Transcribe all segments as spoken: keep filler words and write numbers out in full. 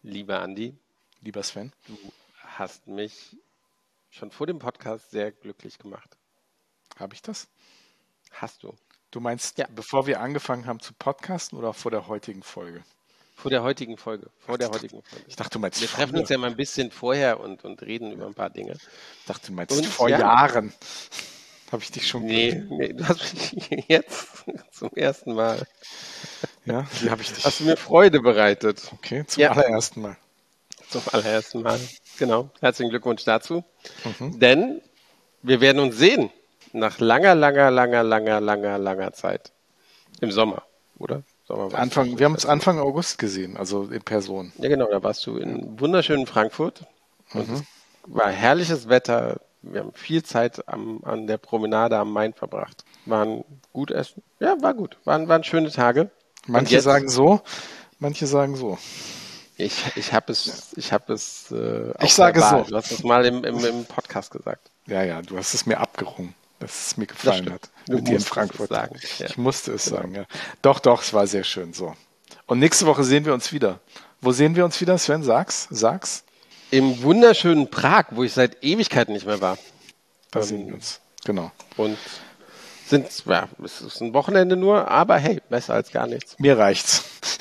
Lieber Andi, lieber Sven, du hast mich schon vor dem Podcast sehr glücklich gemacht. Habe ich das? Hast du. Du meinst, Ja. bevor wir angefangen haben zu podcasten oder vor der heutigen Folge? Vor der heutigen Folge. Vor Ach, der ich heutigen dachte, Folge. Ich dachte, du meinst Wir früher. treffen uns ja mal ein bisschen vorher und, und reden über ein paar Dinge. Ich dachte, du meinst Und, vor ja. Jahren. Habe ich dich schon Nee, gehört. nee, du hast mich jetzt zum ersten Mal. Ja, wie habe ich dich? Hast du mir Freude bereitet. Okay, zum Ja. allerersten Mal. Zum allerersten Mal. Genau. Herzlichen Glückwunsch dazu. Mhm. Denn wir werden uns sehen. Nach langer, langer, langer, langer, langer, langer Zeit. Im Sommer, oder? Sommer warst Anfang, du wir haben uns das letzte Mal. Anfang August gesehen, also in Person. Ja, genau. Da warst du in wunderschönen Frankfurt. Und Mhm. es war herrliches Wetter. Wir haben viel Zeit am, an der Promenade am Main verbracht. Waren gut essen. Ja, war gut. Waren, waren schöne Tage. Manche jetzt- sagen so, manche sagen so. Ich, ich habe es, ich habe es. Äh, auch Ich sage verbal. so. Du hast es mal im, im, im Podcast gesagt. Ja, ja, du hast es mir abgerungen, dass es mir gefallen stimmt. hat. Du Mit dir in musstest es Frankfurt. sagen, ja. Ich musste es Genau. sagen, ja. Doch, doch, es war sehr schön so. Und nächste Woche sehen wir uns wieder. Wo sehen wir uns wieder, Sven? Sag's, sag's. Im wunderschönen Prag, wo ich seit Ewigkeiten nicht mehr war. Da Ähm, sehen wir uns. Genau. Und sind, ja, es ist ein Wochenende nur, aber hey, besser als gar nichts. Mir reicht's.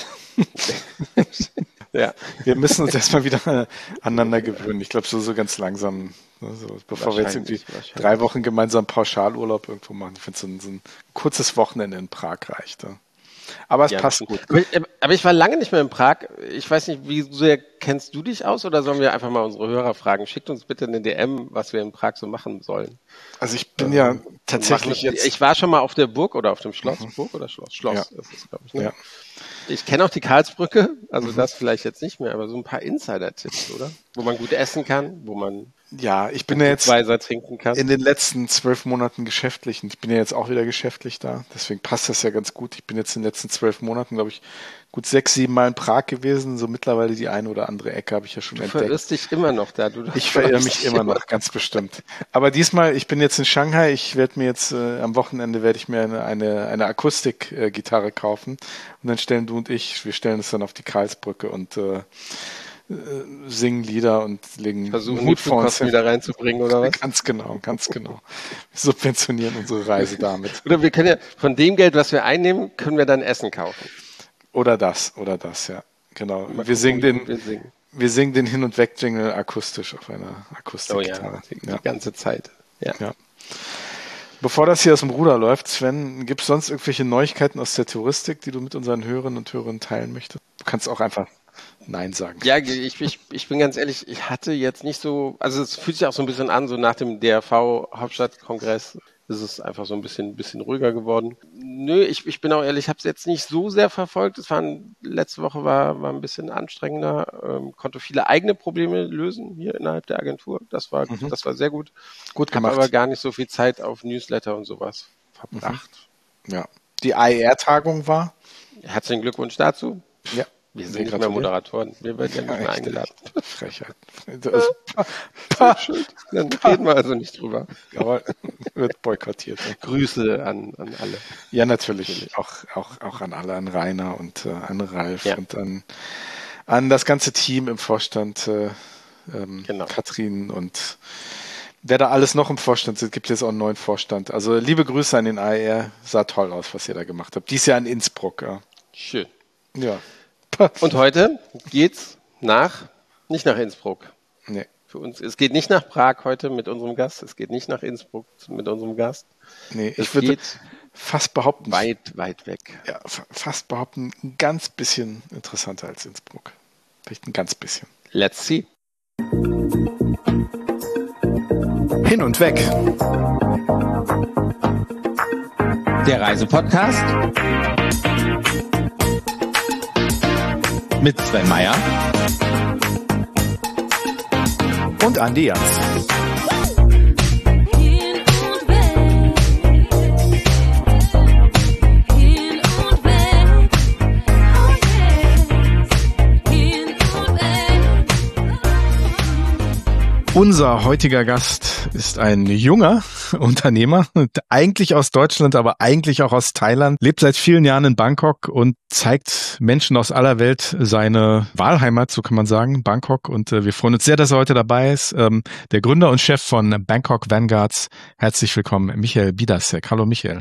Ja, Wir müssen uns erstmal wieder aneinander gewöhnen. Ich glaube, so, so ganz langsam, ne, so, bevor wir jetzt irgendwie Wahrscheinlich, wahrscheinlich. drei Wochen gemeinsam Pauschalurlaub irgendwo machen. Ich finde, so ein, so ein kurzes Wochenende in Prag reicht. Ja. Aber es ja, passt gut. Aber ich, aber ich war lange nicht mehr in Prag. Ich weiß nicht, wie sehr kennst du dich aus oder sollen wir einfach mal unsere Hörer fragen? Schickt uns bitte eine D M, was wir in Prag so machen sollen. Also ich bin ja Machen tatsächlich wir- jetzt... Ich war schon mal auf der Burg oder auf dem Schloss. Burg oder Schloss? Schloss Ja. ist es, glaube ich. Ne? Ja. Ich kenne auch die Karlsbrücke, also Mhm. das vielleicht jetzt nicht mehr, aber so ein paar Insider-Tipps, oder? Wo man gut essen kann, wo man Ja, ich bin ja jetzt Weiser trinken kann. in den letzten zwölf Monaten geschäftlich und ich bin ja jetzt auch wieder geschäftlich da. Deswegen passt das ja ganz gut. Ich bin jetzt in den letzten zwölf Monaten, glaube ich, gut sechs, sieben Mal in Prag gewesen. So mittlerweile die eine oder andere Ecke habe ich ja schon Du entdeckt. verirrst dich immer noch da. Du Ich verirre mich immer noch, ganz bestimmt. Aber diesmal, ich bin jetzt in Shanghai. Ich werde mir jetzt äh, am Wochenende werde ich mir eine, eine, eine Akustikgitarre kaufen und dann stellen du und ich, wir stellen es dann auf die Karlsbrücke und äh, äh, singen Lieder und legen Versuchen, einen Hut vor uns Mutkosten hin. wieder reinzubringen, oder was? Ganz genau, ganz genau. Wir subventionieren unsere Reise damit. Oder wir können ja, von dem Geld, was wir einnehmen, können wir dann Essen kaufen. Oder das, oder das, ja. Genau. Mal Wir gucken, singen wie gut den, wir singen. wir singen den Hin- und Weg-Jingle akustisch auf einer Oh Akustikgitarre. ja, die, Ja. die ganze Zeit. Ja. Ja. Bevor das hier aus dem Ruder läuft, Sven, gibt es sonst irgendwelche Neuigkeiten aus der Touristik, die du mit unseren Hörerinnen und Hörern teilen möchtest? Du kannst auch einfach Nein sagen. Ja, ich, ich, ich bin ganz ehrlich, ich hatte jetzt nicht so, also es fühlt sich auch so ein bisschen an, so nach dem D R V-Hauptstadtkongress ist es einfach so ein bisschen, bisschen ruhiger geworden. Nö, ich, ich bin auch ehrlich, ich habe es jetzt nicht so sehr verfolgt. Es war ein, letzte Woche war, war ein bisschen anstrengender, ähm, konnte viele eigene Probleme lösen hier innerhalb der Agentur. Das war, Mhm. das war sehr gut. Gut Habe gemacht. aber gar nicht so viel Zeit auf Newsletter und sowas verbracht. Ja. Die I R-Tagung war? Herzlichen Glückwunsch dazu. Ja. Wir sind Wir nicht mehr gratulieren. Moderatoren. Wir werden ja nicht mehr echt. eingeladen. Frechheit. Das, pa, Dann reden wir also nicht drüber. aber wird boykottiert. Ja. Grüße an, an alle. Ja, natürlich. Auch, auch, auch an alle, an Rainer und äh, an Ralf Ja. und an, an das ganze Team im Vorstand, äh, ähm, Genau. Katrin und wer da alles noch im Vorstand sind, gibt jetzt auch einen neuen Vorstand. Also liebe Grüße an den A R. Sah toll aus, was ihr da gemacht habt. Dies Jahr in Innsbruck. Ja. Schön. Ja. Und heute geht's nach, nicht nach Innsbruck. Nee. Für uns, es geht nicht nach Prag heute mit unserem Gast. Es geht nicht nach Innsbruck mit unserem Gast. Nee, Es ich würde geht fast behaupten, weit, weit weg. ja, fa- fast behaupten, ein ganz bisschen interessanter als Innsbruck. Vielleicht ein ganz bisschen. Let's see. Hin und weg. Der Reisepodcast mit Sven Meyer Und Andi Jans. Hin und weg, hin und weg, oh yes, hin und weg. Unser heutiger Gast ist ein junger Unternehmer, eigentlich aus Deutschland, aber eigentlich auch aus Thailand, lebt seit vielen Jahren in Bangkok und zeigt Menschen aus aller Welt seine Wahlheimat, so kann man sagen, Bangkok. Und äh, wir freuen uns sehr, dass er heute dabei ist. Ähm, der Gründer und Chef von Bangkok Vanguards. Herzlich willkommen, Michael Bidasek. Hallo Michael.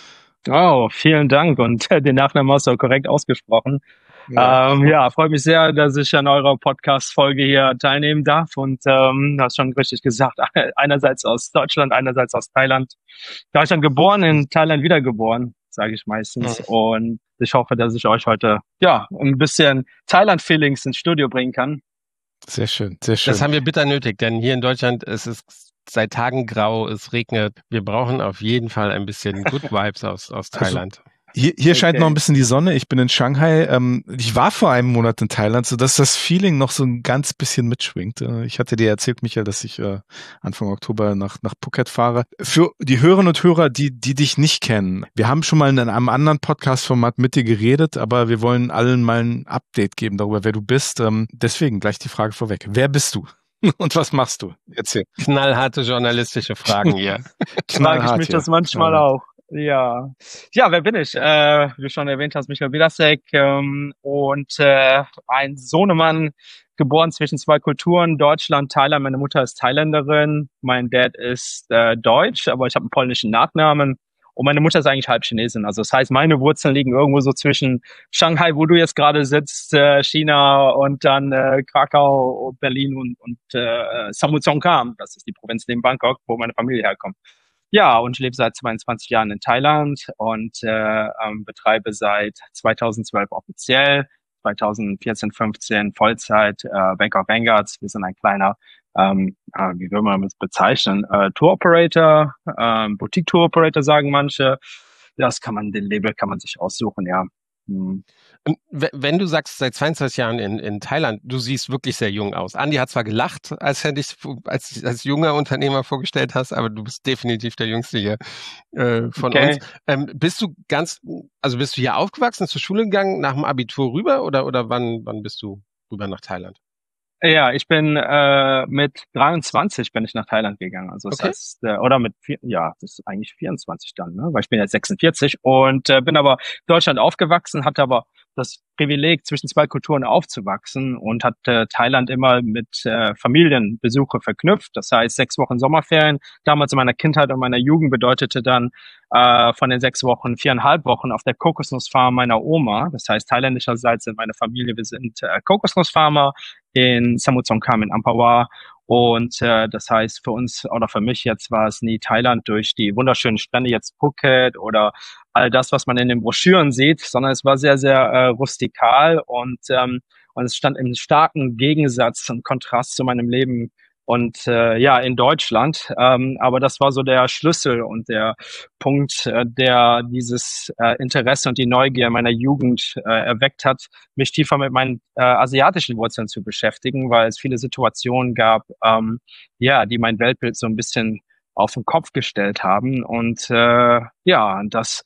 Oh, vielen Dank und äh, den Nachnamen hast du auch korrekt ausgesprochen. Ja. Ähm, ja, freut mich sehr, dass ich an eurer Podcast-Folge hier teilnehmen darf und ähm, du hast schon richtig gesagt, einerseits aus Deutschland, einerseits aus Thailand. Deutschland geboren, in Thailand wiedergeboren, sage ich meistens. Mhm. Und ich hoffe, dass ich euch heute ja ein bisschen Thailand-Feelings ins Studio bringen kann. Sehr schön, sehr schön. Das haben wir bitter nötig, denn hier in Deutschland ist es seit Tagen grau, es regnet. Wir brauchen auf jeden Fall ein bisschen Good Vibes aus, aus Thailand. Hier, hier scheint Okay. noch ein bisschen die Sonne. Ich bin in Shanghai. Ähm, ich war vor einem Monat in Thailand, sodass das Feeling noch so ein ganz bisschen mitschwingt. Äh, ich hatte dir erzählt, Michael, dass ich äh, Anfang Oktober nach, nach Phuket fahre. Für die Hörerinnen und Hörer, die, die dich nicht kennen, wir haben schon mal in einem anderen Podcast-Format mit dir geredet, aber wir wollen allen mal ein Update geben darüber, wer du bist. Ähm, deswegen gleich die Frage vorweg. Wer bist du? Und was machst du? Erzähl. Knallharte journalistische Fragen hier. Frage ich Knallhart, mich ja. das manchmal Ja. auch. Ja. Ja, wer bin ich? Äh, wie du schon erwähnt hast, Michael Bidasek ähm, und äh, ein Sohnemann, geboren zwischen zwei Kulturen, Deutschland, Thailand. Meine Mutter ist Thailänderin, mein Dad ist äh, Deutsch, aber ich habe einen polnischen Nachnamen. Und meine Mutter ist eigentlich halb Chinesin. Also das heißt, meine Wurzeln liegen irgendwo so zwischen Shanghai, wo du jetzt gerade sitzt, äh, China und dann äh, Krakau, Berlin und, und äh, Samut Songkham. Das ist die Provinz neben Bangkok, wo meine Familie herkommt. Ja, und ich lebe seit zweiundzwanzig Jahren in Thailand und äh, ähm, betreibe seit zweitausendzwölf offiziell, zweitausendvierzehn, fünfzehn Vollzeit äh, Bangkok Vanguards. Wir sind ein kleiner, ähm, äh, wie will man das bezeichnen, äh, Tour Operator, äh, Boutique Tour Operator sagen manche. Das kann man, den Label kann man sich aussuchen, ja. Hm. Und we- wenn du sagst, seit zweiundzwanzig Jahren in, in Thailand, du siehst wirklich sehr jung aus. Andi hat zwar gelacht, als er dich fu- als, als junger Unternehmer vorgestellt hast, aber du bist definitiv der Jüngste hier äh, von Okay. uns. Ähm, bist du ganz, also bist du hier aufgewachsen, zur Schule gegangen, nach dem Abitur rüber oder, oder wann, wann bist du rüber nach Thailand? Ja, ich bin äh, mit dreiundzwanzig bin ich nach Thailand gegangen. Also das Okay. heißt, äh, oder mit vier, ja, das ist eigentlich vierundzwanzig dann, ne? Weil ich bin jetzt sechsundvierzig und äh, bin aber in Deutschland aufgewachsen, hatte aber das Privileg, zwischen zwei Kulturen aufzuwachsen und hatte Thailand immer mit äh, Familienbesuche verknüpft. Das heißt, sechs Wochen Sommerferien. Damals in meiner Kindheit und meiner Jugend bedeutete dann äh, von den sechs Wochen viereinhalb Wochen auf der Kokosnussfarm meiner Oma. Das heißt, thailändischerseits sind meine Familie, wir sind äh, Kokosnussfarmer in Samut Songkham in Ampawar. Und äh, das heißt für uns oder für mich jetzt war es nie Thailand durch die wunderschönen Strände, jetzt Phuket oder all das, was man in den Broschüren sieht, sondern es war sehr, sehr äh, rustikal und, ähm, und es stand im starken Gegensatz und Kontrast zu meinem Leben und äh, ja, in Deutschland. Ähm, aber das war so der Schlüssel und der Punkt, äh, der dieses äh, Interesse und die Neugier meiner Jugend äh, erweckt hat, mich tiefer mit meinen äh, asiatischen Wurzeln zu beschäftigen, weil es viele Situationen gab, ähm, ja, die mein Weltbild so ein bisschen auf den Kopf gestellt haben. Und äh, ja, das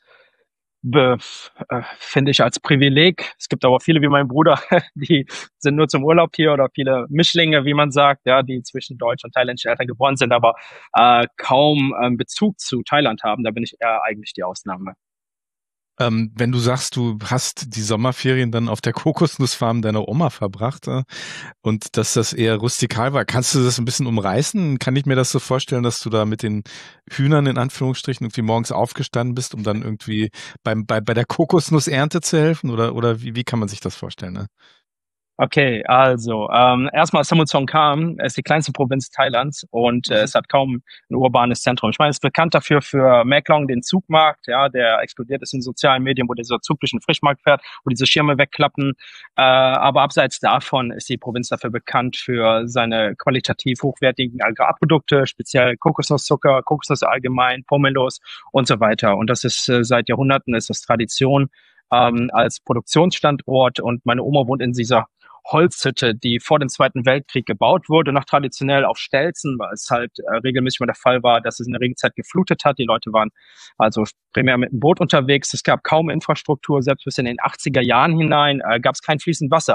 be, äh, finde ich als Privileg. Es gibt aber viele wie mein Bruder, die sind nur zum Urlaub hier oder viele Mischlinge, wie man sagt, ja, die zwischen deutsch und thailändischen Eltern geboren sind, aber äh, kaum ähm, Bezug zu Thailand haben. Da bin ich eher eigentlich die Ausnahme. Ähm, wenn du sagst, du hast die Sommerferien dann auf der Kokosnussfarm deiner Oma verbracht äh, und dass das eher rustikal war, kannst du das ein bisschen umreißen? Kann ich mir das so vorstellen, dass du da mit den Hühnern in Anführungsstrichen irgendwie morgens aufgestanden bist, um dann irgendwie beim, bei, bei der Kokosnussernte zu helfen? Oder, oder wie, wie kann man sich das vorstellen? Ne? Okay, also ähm, erstmal Samut Songkham ist die kleinste Provinz Thailands und äh, es hat kaum ein urbanes Zentrum. Ich meine, es ist bekannt dafür für Maeklong, den Zugmarkt, ja, der explodiert ist in sozialen Medien, wo dieser Zug durch den Frischmarkt fährt, wo diese Schirme wegklappen. Äh, aber abseits davon ist die Provinz dafür bekannt für seine qualitativ hochwertigen Agrarprodukte, speziell Kokosnusszucker, Kokosnüsse allgemein, Pomelos und so weiter. Und das ist äh, seit Jahrhunderten ist das Tradition ähm, als Produktionsstandort und meine Oma wohnt in dieser Holzhütte, die vor dem Zweiten Weltkrieg gebaut wurde, noch traditionell auf Stelzen, weil es halt äh, regelmäßig mal der Fall war, dass es in der Regenzeit geflutet hat. Die Leute waren also primär mit dem Boot unterwegs. Es gab kaum Infrastruktur, selbst bis in den achtziger Jahren hinein äh, gab es kein fließend Wasser.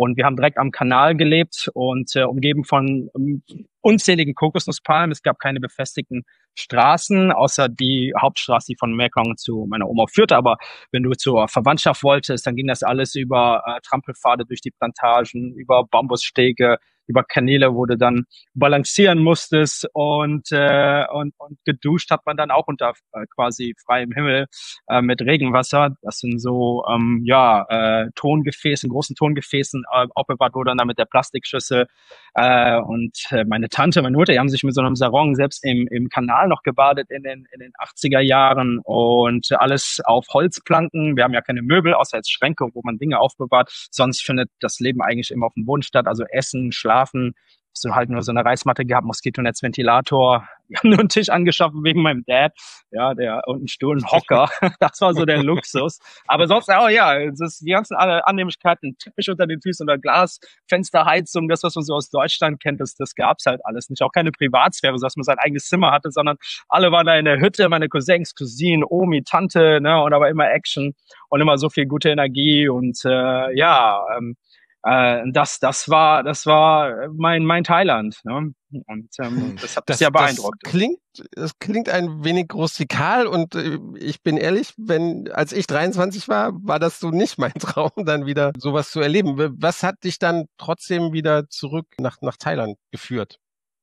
Und wir haben direkt am Kanal gelebt und äh, umgeben von um, unzähligen Kokosnusspalmen. Es gab keine befestigten Straßen, außer die Hauptstraße, die von Mekong zu meiner Oma führte. Aber wenn du zur Verwandtschaft wolltest, dann ging das alles über äh, Trampelpfade durch die Plantagen, über Bambusstege, über Kanäle, wo du dann balancieren musstest und äh, und und geduscht hat man dann auch unter äh, quasi freiem Himmel äh, mit Regenwasser. Das sind so ähm, ja äh, Tongefäßen, großen Tongefäßen äh, aufbewahrt wurde dann mit der Plastikschüssel. Äh, und äh, meine Tante, meine Mutter, die haben sich mit so einem Sarong selbst im im Kanal noch gebadet in den in den achtziger Jahren und alles auf Holzplanken. Wir haben ja keine Möbel, außer jetzt Schränke, wo man Dinge aufbewahrt. Sonst findet das Leben eigentlich immer auf dem Boden statt. Also Essen, Schlafen. So halt nur so eine Reismatte gehabt, Moskitonetz, Ventilator. Wir haben nur einen Tisch angeschafft wegen meinem Dad. Ja, der, und einen Stuhl, einen Hocker. Das war so der Luxus. Aber sonst, oh ja, es ist die ganzen Annehmlichkeiten, Teppich unter den Füßen oder Glasfensterheizung, das, was man so aus Deutschland kennt, das, das gab's halt alles nicht. Auch keine Privatsphäre, so dass man sein eigenes Zimmer hatte, sondern alle waren da in der Hütte, meine Cousins, Cousinen, Omi, Tante, ne, und aber immer Action und immer so viel gute Energie und, äh, ja, ähm, Äh, das, das war, das war mein, mein Thailand, ne? Und ähm, das hat mich Das, sehr das beeindruckt. klingt, das klingt ein wenig rustikal und äh, ich bin ehrlich, wenn, als ich dreiundzwanzig war, war das so nicht mein Traum, dann wieder sowas zu erleben. Was hat dich dann trotzdem wieder zurück nach, nach Thailand geführt?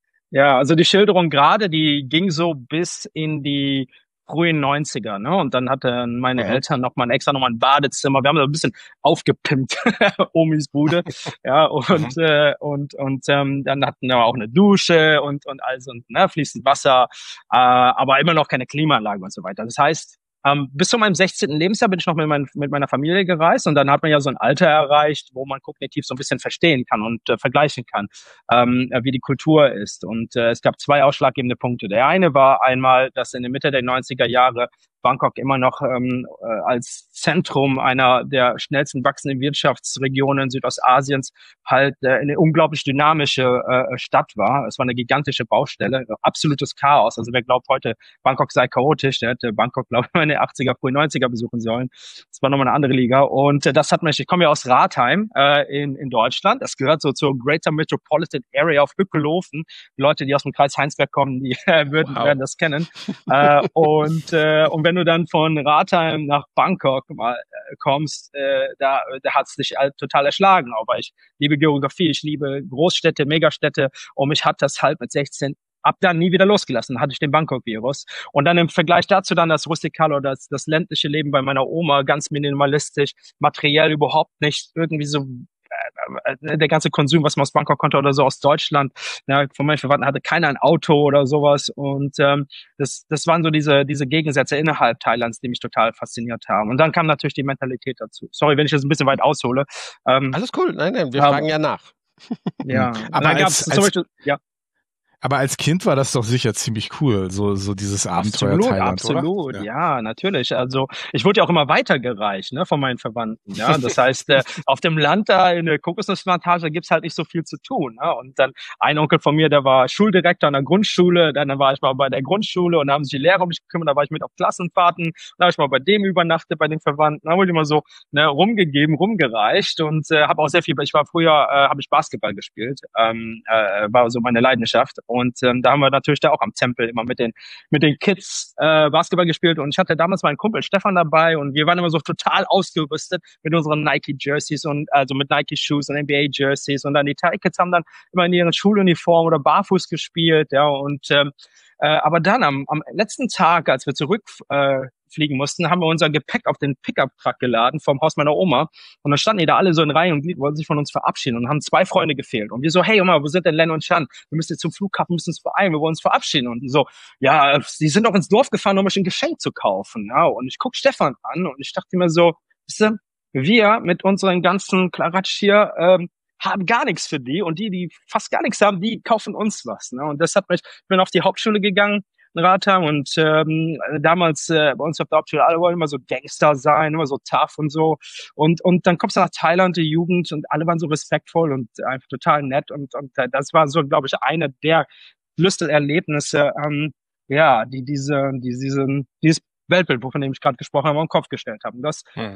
Ja, also die Schilderung gerade, die ging so bis in die frühen neunziger, ne? Und dann hatten meine Mhm. Eltern noch mal ein extra noch mal ein Badezimmer. Wir haben da ein bisschen aufgepimpt, Omis Bude, ja, und Mhm. äh, und und ähm, dann hatten wir auch eine Dusche und und also ne, fließend Wasser, äh, aber immer noch keine Klimaanlage und so weiter. Das heißt, ähm, bis zu meinem sechzehnten Lebensjahr bin ich noch mit, mein, mit meiner Familie gereist und dann hat man ja so ein Alter erreicht, wo man kognitiv so ein bisschen verstehen kann und äh, vergleichen kann, ähm, äh, wie die Kultur ist. Und äh, es gab zwei ausschlaggebende Punkte. Der eine war einmal, dass in der Mitte der neunziger Jahre Bangkok immer noch ähm, äh, als Zentrum einer der schnellsten wachsenden Wirtschaftsregionen Südostasiens halt äh, eine unglaublich dynamische äh, Stadt war. Es war eine gigantische Baustelle, absolutes Chaos. Also wer glaubt heute, Bangkok sei chaotisch, der hätte Bangkok, glaube ich, in den achtziger, frühen neunziger besuchen sollen. Das war nochmal eine andere Liga. Und äh, das hat mich, ich komme ja aus Ratheim äh, in, in Deutschland. Das gehört so zur Greater Metropolitan Area of Hückelhofen. Die Leute, die aus dem Kreis Heinsberg kommen, die äh, würden, Wow. werden das kennen. äh, und, äh, und wenn du dann von Ratheim nach Bangkok mal äh, kommst, äh, da, da hat's dich halt total erschlagen. Aber ich liebe Geografie, ich liebe Großstädte, Megastädte und mich hat das halt mit sechzehn ab dann nie wieder losgelassen. Dann hatte ich den Bangkok-Virus. Und dann im Vergleich dazu dann das Rustikale oder das, das ländliche Leben bei meiner Oma, ganz minimalistisch, materiell überhaupt nicht irgendwie so äh, der ganze Konsum, was man aus Bangkok konnte oder so aus Deutschland. Ja, von meinen Verwandten hatte keiner ein Auto oder sowas. Und ähm, das, das waren so diese, diese Gegensätze innerhalb Thailands, die mich total fasziniert haben. Und dann kam natürlich die Mentalität dazu. Sorry, wenn ich das ein bisschen weit aushole. Ähm, Alles cool. Nein, nein, wir aber- fragen ja nach. ja, Mhm. und Aber dann als- gab's zum als- Beispiel, ja. Aber als Kind war das doch sicher ziemlich cool, so, so dieses Abenteuer Absolut, Thailand, absolut, oder? ja. natürlich. Also ich wurde ja auch immer weitergereicht, ne, von meinen Verwandten. Ja, das heißt, äh, auf dem Land da in der Kokosnussplantage gibt's halt nicht so viel zu tun. Ne? Und dann ein Onkel von mir, der war Schuldirektor an der Grundschule. Dann, dann war ich mal bei der Grundschule und da haben sich die Lehrer um mich gekümmert. Da war ich mit auf Klassenfahrten. Dann habe ich mal bei dem übernachtet, bei den Verwandten. Da wurde immer so ne, rumgegeben, rumgereicht und äh, habe auch sehr viel. Ich war früher, äh, habe ich Basketball gespielt, ähm, äh, war so meine Leidenschaft. Und ähm, da haben wir natürlich da auch am Tempel immer mit den mit den Kids äh, Basketball gespielt. Und ich hatte damals meinen Kumpel Stefan dabei und wir waren immer so total ausgerüstet mit unseren Nike Jerseys und also mit Nike Shoes und N B A Jerseys. Und dann die Thai Kids haben dann immer in ihren Schuluniform oder barfuß gespielt, ja. Und ähm, äh, aber dann am, am letzten Tag, als wir zurück äh, fliegen mussten, haben wir unser Gepäck auf den Pickup-Truck geladen vom Haus meiner Oma. Und dann standen die da alle so in Reihe und Glied, wollten sich von uns verabschieden und haben zwei Freunde gefehlt. Und wir so, hey Oma, wo sind denn Len und Chan? Wir müssen jetzt zum Flughafen, müssen uns beeilen, wir wollen uns verabschieden. Und die so, ja, die sind doch ins Dorf gefahren, um euch ein Geschenk zu kaufen. Ja, und ich guck Stefan an und ich dachte mir so, wisst ihr, wir mit unseren ganzen Klaratsch hier ähm, haben gar nichts für die und die, die fast gar nichts haben, die kaufen uns was. Ne? Und das hat mich, ich bin auf die Hauptschule gegangen, in Ratham und ähm, damals äh, bei uns auf der Hauptschule, alle wollten immer so Gangster sein, immer so tough und so. Und und dann kommst du nach Thailand, die Jugend, und alle waren so respektvoll und einfach total nett. Und, und äh, das war so, glaube ich, eine der Schlüsselerlebnisse, ähm, ja, die diese, die diesen, dieses Weltbild, wovon ich gerade gesprochen habe, im Kopf gestellt haben. Das Hm.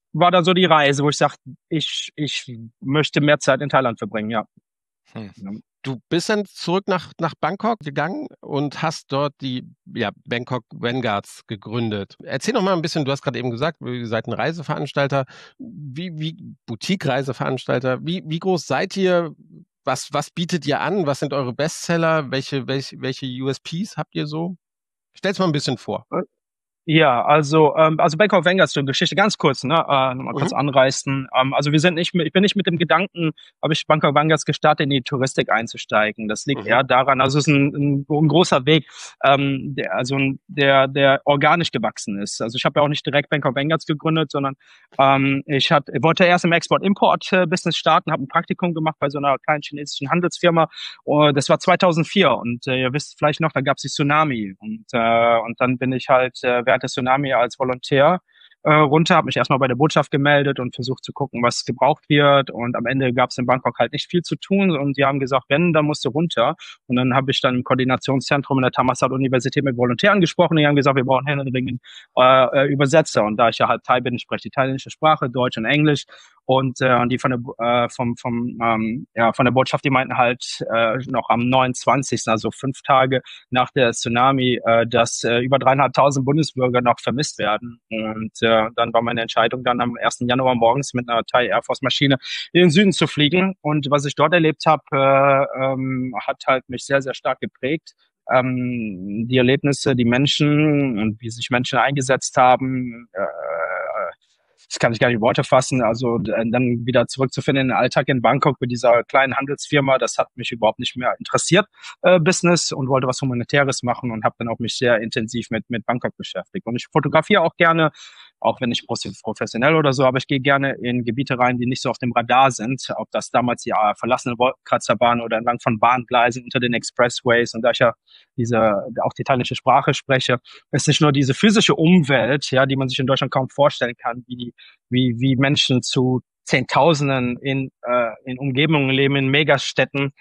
war da so die Reise, wo ich sage, ich, ich möchte mehr Zeit in Thailand verbringen, ja. Hm. Ja. Du bist dann zurück nach, nach Bangkok gegangen und hast dort die ja, Bangkok Vanguards gegründet. Erzähl noch mal ein bisschen, du hast gerade eben gesagt, ihr seid ein Reiseveranstalter, wie, wie Boutique-Reiseveranstalter. Wie, wie groß seid ihr? Was, was bietet ihr an? Was sind eure Bestseller? Welche, welche, welche U S Ps habt ihr so? Stell's mal ein bisschen vor. Ja, also ähm, also Bangkok Vanguard, so eine Geschichte ganz kurz, ne, äh, nochmal kurz Mhm. anreißen. Ähm, also wir sind nicht, mit, ich bin nicht mit dem Gedanken, habe ich Bangkok Vanguards gestartet, in die Touristik einzusteigen. Das liegt Mhm. eher daran, also es ist ein, ein, ein großer Weg, ähm, der, also ein, der der organisch gewachsen ist. Also ich habe ja auch nicht direkt Bangkok Vanguards gegründet, sondern ähm, ich hat, wollte erst im Export-Import-Business starten, habe ein Praktikum gemacht bei so einer kleinen chinesischen Handelsfirma. Uh, das war zweitausendvier und äh, ihr wisst vielleicht noch, da gab es die Tsunami und äh, und dann bin ich halt äh, während der Tsunami als Volontär äh, runter, habe mich erstmal bei der Botschaft gemeldet und versucht zu gucken, was gebraucht wird. Und am Ende gab es in Bangkok halt nicht viel zu tun und die haben gesagt, wenn, dann musst du runter. Und dann habe ich dann im Koordinationszentrum in der Thammasat-Universität mit Volontären gesprochen und die haben gesagt, wir brauchen händeringend äh, Übersetzer. Und da ich ja halt Thai bin, ich spreche die thailändische Sprache, Deutsch und Englisch. Und äh, die von der äh, vom vom ähm, ja von der Botschaft, die meinten halt äh, noch am neunundzwanzigsten, also fünf Tage nach der Tsunami, äh, dass äh, über dreieinhalbtausend Bundesbürger noch vermisst werden. Und äh, dann war meine Entscheidung dann am ersten Januar morgens mit einer Thai Air Force Maschine in den Süden zu fliegen. Und was ich dort erlebt habe, äh, ähm, hat halt mich sehr sehr stark geprägt. Ähm, die Erlebnisse, die Menschen und wie sich Menschen eingesetzt haben. Äh, Das kann ich gar nicht in Worte fassen. Also d- dann wieder zurückzufinden in den Alltag in Bangkok mit dieser kleinen Handelsfirma, das hat mich überhaupt nicht mehr interessiert, äh, Business, und wollte was Humanitäres machen und habe dann auch mich sehr intensiv mit mit Bangkok beschäftigt. Und ich fotografiere auch gerne, auch wenn nicht prof- professionell oder so, aber ich gehe gerne in Gebiete rein, die nicht so auf dem Radar sind, ob das damals die äh, verlassene Wolkenkratzerbahn oder entlang von Bahngleisen unter den Expressways. Und da ich ja diese auch die thailändische Sprache spreche, ist nicht nur diese physische Umwelt, ja, die man sich in Deutschland kaum vorstellen kann, wie wie wie Menschen zu Zehntausenden in äh, in Umgebungen leben, in Megastädten,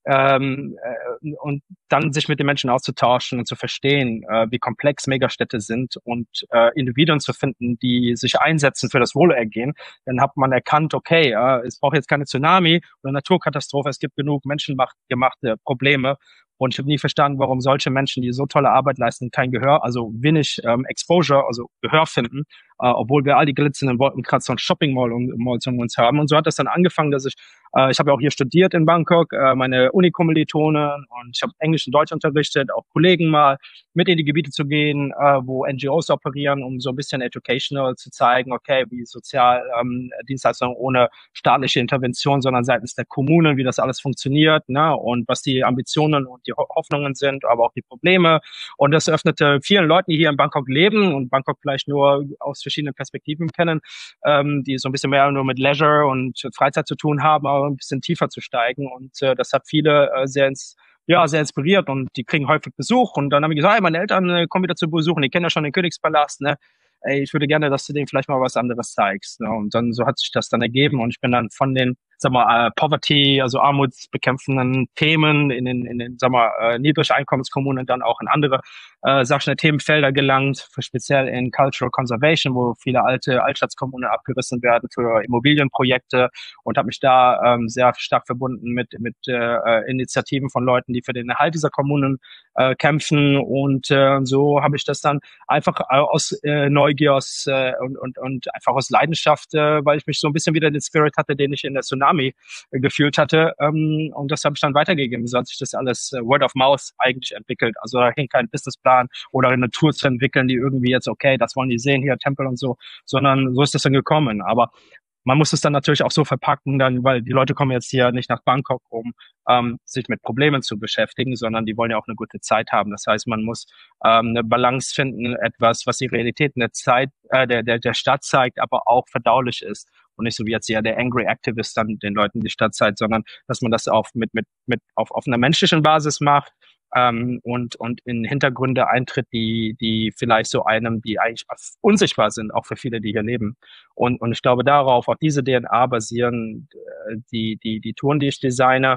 ähm, äh, und dann sich mit den Menschen auszutauschen und zu verstehen, äh, wie komplex Megastädte sind und äh, Individuen zu finden, die sich einsetzen für das Wohlergehen. Dann hat man erkannt, okay, äh, es braucht jetzt keine Tsunami oder Naturkatastrophe, es gibt genug menschengemachte Probleme. Und ich habe nie verstanden, warum solche Menschen, die so tolle Arbeit leisten, kein Gehör, also wenig ähm, Exposure, also Gehör finden, äh, obwohl wir all die glitzernden Wolkenkratzer und Shopping Mall um, Malls um uns haben. Und so hat das dann angefangen, dass ich, äh, ich habe ja auch hier studiert in Bangkok, äh, meine Uni-Kommilitonen, und ich habe Englisch und Deutsch unterrichtet, auch Kollegen mal mit in die Gebiete zu gehen, äh, wo N G Os operieren, um so ein bisschen educational zu zeigen, okay, wie sozial ähm, Dienstleistungen ohne staatliche Intervention, sondern seitens der Kommunen, wie das alles funktioniert, ne, und was die Ambitionen und die Ho- Hoffnungen sind, aber auch die Probleme. Und das öffnete vielen Leuten, die hier in Bangkok leben und Bangkok vielleicht nur aus verschiedenen Perspektiven kennen, ähm, die so ein bisschen mehr nur mit Leisure und Freizeit zu tun haben, aber ein bisschen tiefer zu steigen. Und äh, das hat viele äh, sehr ins ja, sehr inspiriert, und die kriegen häufig Besuch. Und dann haben wir gesagt, hey, meine Eltern äh, kommen wieder zu Besuchen, die kennen ja schon den Königspalast, ne? Ey, ich würde gerne, dass du denen vielleicht mal was anderes zeigst. Ne? Und dann so hat sich das dann ergeben, und ich bin dann von den, sag mal, äh, Poverty, also armutsbekämpfenden Themen in den, in den, sag mal, äh, Niedrigeinkommenskommunen dann auch in andere, äh, sag ich mal, Themenfelder gelangt, für speziell in Cultural Conservation, wo viele alte Altstadtkommunen abgerissen werden für Immobilienprojekte, und habe mich da ähm, sehr stark verbunden mit mit äh, Initiativen von Leuten, die für den Erhalt dieser Kommunen äh, kämpfen. Und äh, so habe ich das dann einfach äh, aus äh, Neugier aus, äh, und, und, und einfach aus Leidenschaft, äh, weil ich mich so ein bisschen wieder den Spirit hatte, den ich in der Tsunami äh, gefühlt hatte. Ähm, und das habe ich dann weitergegeben. So hat sich das alles äh, Word of Mouth eigentlich entwickelt. Also da hing kein Businessplan oder eine Tour zu entwickeln, die irgendwie jetzt, okay, das wollen die sehen, hier Tempel und so, sondern so ist das dann gekommen. Aber man muss es dann natürlich auch so verpacken, dann, weil die Leute kommen jetzt hier nicht nach Bangkok, um ähm, sich mit Problemen zu beschäftigen, sondern die wollen ja auch eine gute Zeit haben. Das heißt, man muss ähm, eine Balance finden, etwas, was die Realität in der Zeit, äh, der, der, der Stadt zeigt, aber auch verdaulich ist. Und nicht so wie jetzt ja der Angry Activist dann den Leuten die Stadt zeigt, sondern dass man das auf, mit, mit, mit, auf, auf einer menschlichen Basis macht, ähm, und, und in Hintergründe eintritt, die, die vielleicht so einem, die eigentlich unsichtbar sind, auch für viele, die hier leben. Und, und ich glaube, darauf, auf diese D N A basieren äh, die, die, die Touren, die ich designe.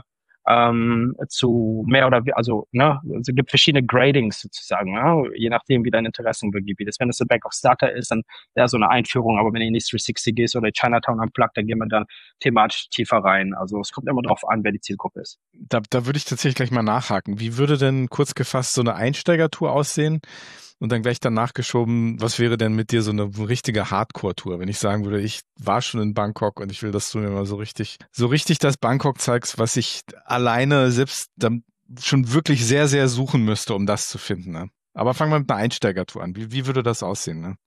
ähm, zu mehr oder we- also ne, es gibt verschiedene Gradings sozusagen, ne, je nachdem wie dein Interessengebiet ist. Wenn es ein Bangkok Starter ist, dann wäre so eine Einführung, aber wenn du in die dreihundertsechzig gehst oder Chinatown Unplugged, dann gehen wir dann thematisch tiefer rein. Also es kommt immer darauf an, wer die Zielgruppe ist. Da, da würde ich tatsächlich gleich mal nachhaken. Wie würde denn kurz gefasst so eine Einsteigertour aussehen? Und dann gleich danach geschoben, was wäre denn mit dir so eine richtige Hardcore-Tour? Wenn ich sagen würde, ich war schon in Bangkok und ich will, dass du mir mal so richtig, so richtig das Bangkok zeigst, was ich alleine selbst dann schon wirklich sehr, sehr suchen müsste, um das zu finden. Ne? Aber fangen wir mit einer Einsteigertour an. Wie, wie würde das aussehen? Ne?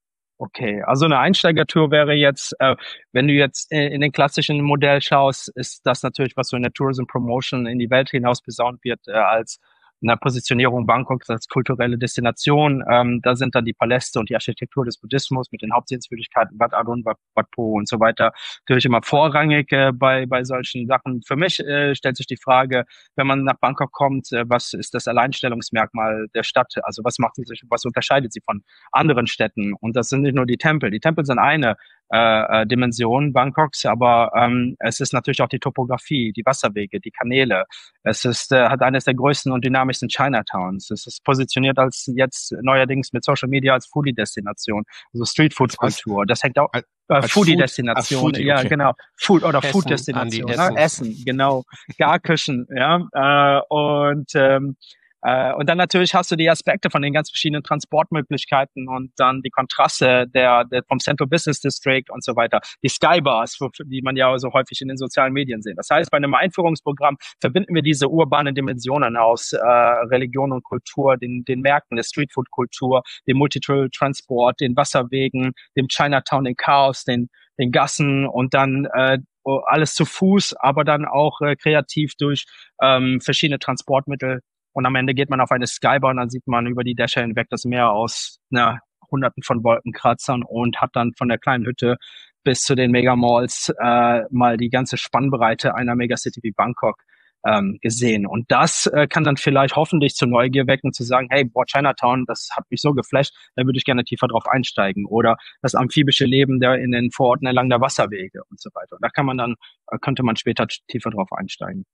Okay, also eine Einsteigertour wäre jetzt, äh, wenn du jetzt in, in den klassischen Modell schaust, ist das natürlich, was so in der Tourism Promotion in die Welt hinaus besaunt wird, äh, als eine Positionierung Bangkoks als kulturelle Destination. Ähm, da sind dann die Paläste und die Architektur des Buddhismus mit den Hauptsehenswürdigkeiten Wat Arun, Wat, Wat Po und so weiter natürlich immer vorrangig äh, bei bei solchen Sachen. Für mich äh, stellt sich die Frage, wenn man nach Bangkok kommt, äh, was ist das Alleinstellungsmerkmal der Stadt? Also was macht sie sich, was unterscheidet sie von anderen Städten? Und das sind nicht nur die Tempel. Die Tempel sind eine äh, äh, Dimension Bangkoks, aber ähm, es ist natürlich auch die Topografie, die Wasserwege, die Kanäle. Es ist äh, hat eines der größten und dynamischsten Chinatowns. Es ist positioniert als jetzt neuerdings mit Social Media als Foodie-Destination, also Streetfood-Kultur. Das hängt auch Als, äh, als Foodie-Destination, Food- als Foodie, ja okay. genau, Food oder Essen, Food-Destination, Andi, ne? Essen. Essen, genau, Garküchen, ja, äh, und ähm, äh, und dann natürlich hast du die Aspekte von den ganz verschiedenen Transportmöglichkeiten und dann die Kontraste der, der vom Central Business District und so weiter. Die Skybars, wo- die man ja so häufig in den sozialen Medien sieht. Das heißt, bei einem Einführungsprogramm verbinden wir diese urbanen Dimensionen aus äh, Religion und Kultur, den, den Märkten, der Streetfood-Kultur, dem Multitool-Transport, den Wasserwegen, dem Chinatown, den Chaos, den, den Gassen und dann äh, alles zu Fuß, aber dann auch äh, kreativ durch ähm, verschiedene Transportmittel. Und am Ende geht man auf eine Skybar und dann sieht man über die Dächer hinweg das Meer aus na, Hunderten von Wolkenkratzern und hat dann von der kleinen Hütte bis zu den Megamalls äh, mal die ganze Spannbreite einer Megacity wie Bangkok ähm, gesehen. Und das äh, kann dann vielleicht hoffentlich zur Neugier wecken, zu sagen, hey, boah, Chinatown, das hat mich so geflasht, da würde ich gerne tiefer drauf einsteigen. Oder das amphibische Leben der in den Vororten entlang der Wasserwege und so weiter. Und da kann man dann, äh, könnte man später tiefer drauf einsteigen.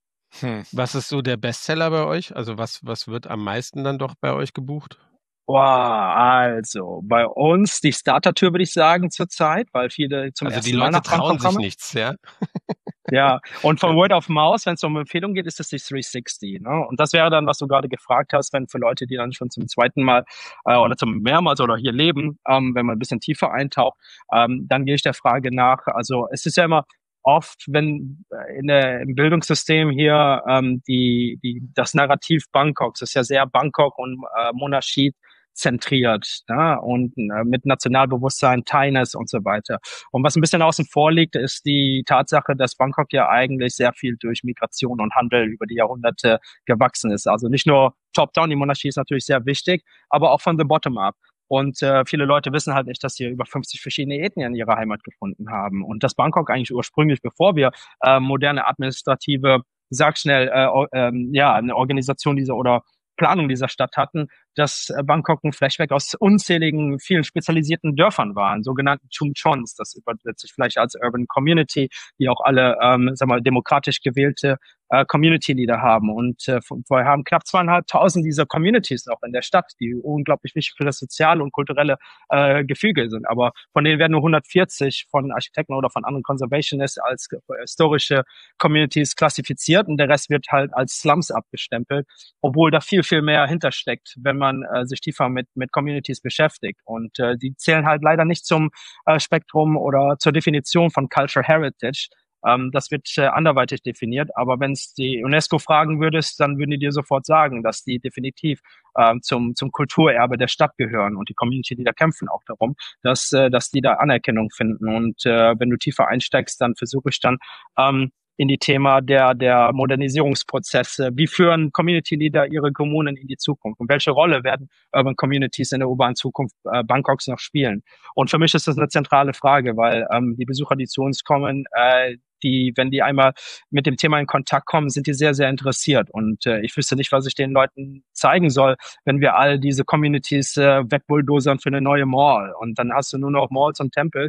Hm. Was ist so der Bestseller bei euch? Also was, was wird am meisten dann doch bei euch gebucht? Wow, also bei uns die Starter-Tür würde ich sagen zurzeit, weil viele zum Also ersten die Mal Leute nach trauen Bangkok sich kommen. nichts, ja? Ja, und von Word of Mouth, wenn es um Empfehlungen geht, ist das die dreihundertsechzig. Ne? Und das wäre dann, was du gerade gefragt hast, wenn für Leute, die dann schon zum zweiten Mal äh, oder zum mehrmals oder hier leben, ähm, wenn man ein bisschen tiefer eintaucht, ähm, dann gehe ich der Frage nach. Also es ist ja immer oft, wenn äh, in der, im Bildungssystem hier ähm, die, die, das Narrativ Bangkoks ist ja sehr Bangkok und äh, Monarchie zentriert, ne? Und äh, mit Nationalbewusstsein, Tightness und so weiter. Und was ein bisschen außen vor liegt, ist die Tatsache, dass Bangkok ja eigentlich sehr viel durch Migration und Handel über die Jahrhunderte gewachsen ist. Also nicht nur top-down, die Monarchie ist natürlich sehr wichtig, aber auch von the bottom up. Und äh, viele Leute wissen halt nicht, dass hier über fünfzig verschiedene Ethnien ihre Heimat gefunden haben. Und dass Bangkok eigentlich ursprünglich, bevor wir äh, moderne administrative, sag schnell, äh, ähm, ja, eine Organisation dieser oder Planung dieser Stadt hatten, dass äh, Bangkok ein Flashback aus unzähligen, vielen spezialisierten Dörfern waren, sogenannten Chumchons. Das übersetzt sich vielleicht als Urban Community, die auch alle, ähm, sag mal, demokratisch gewählte äh, Community Leader haben. Und äh, wir haben knapp zweieinhalbtausend dieser Communities auch in der Stadt, die unglaublich wichtig für das soziale und kulturelle äh, Gefüge sind. Aber von denen werden nur hundertvierzig von Architekten oder von anderen Conservationists als historische Communities klassifiziert und der Rest wird halt als Slums abgestempelt, obwohl da viel, viel mehr hintersteckt, wenn man äh, sich tiefer mit mit Communities beschäftigt. Und äh, die zählen halt leider nicht zum äh, Spektrum oder zur Definition von Cultural Heritage. Ähm, das wird äh, anderweitig definiert. Aber wenn es die UNESCO fragen würdest, dann würden die dir sofort sagen, dass die definitiv ähm, zum zum Kulturerbe der Stadt gehören. Und die Community, die da kämpfen auch darum, dass äh, dass die da Anerkennung finden. Und äh, wenn du tiefer einsteigst, dann versuche ich dann ähm, in die Thema der, der Modernisierungsprozesse. Wie führen Community Leader ihre Kommunen in die Zukunft? Und welche Rolle werden Urban Communities in der urbanen Zukunft äh, Bangkoks noch spielen? Und für mich ist das eine zentrale Frage, weil ähm, die Besucher, die zu uns kommen, äh, die, wenn die einmal mit dem Thema in Kontakt kommen, sind die sehr, sehr interessiert. Und äh, ich wüsste nicht, was ich den Leuten zeigen soll, wenn wir all diese Communities äh, wegbulldozern für eine neue Mall. Und dann hast du nur noch Malls und Tempels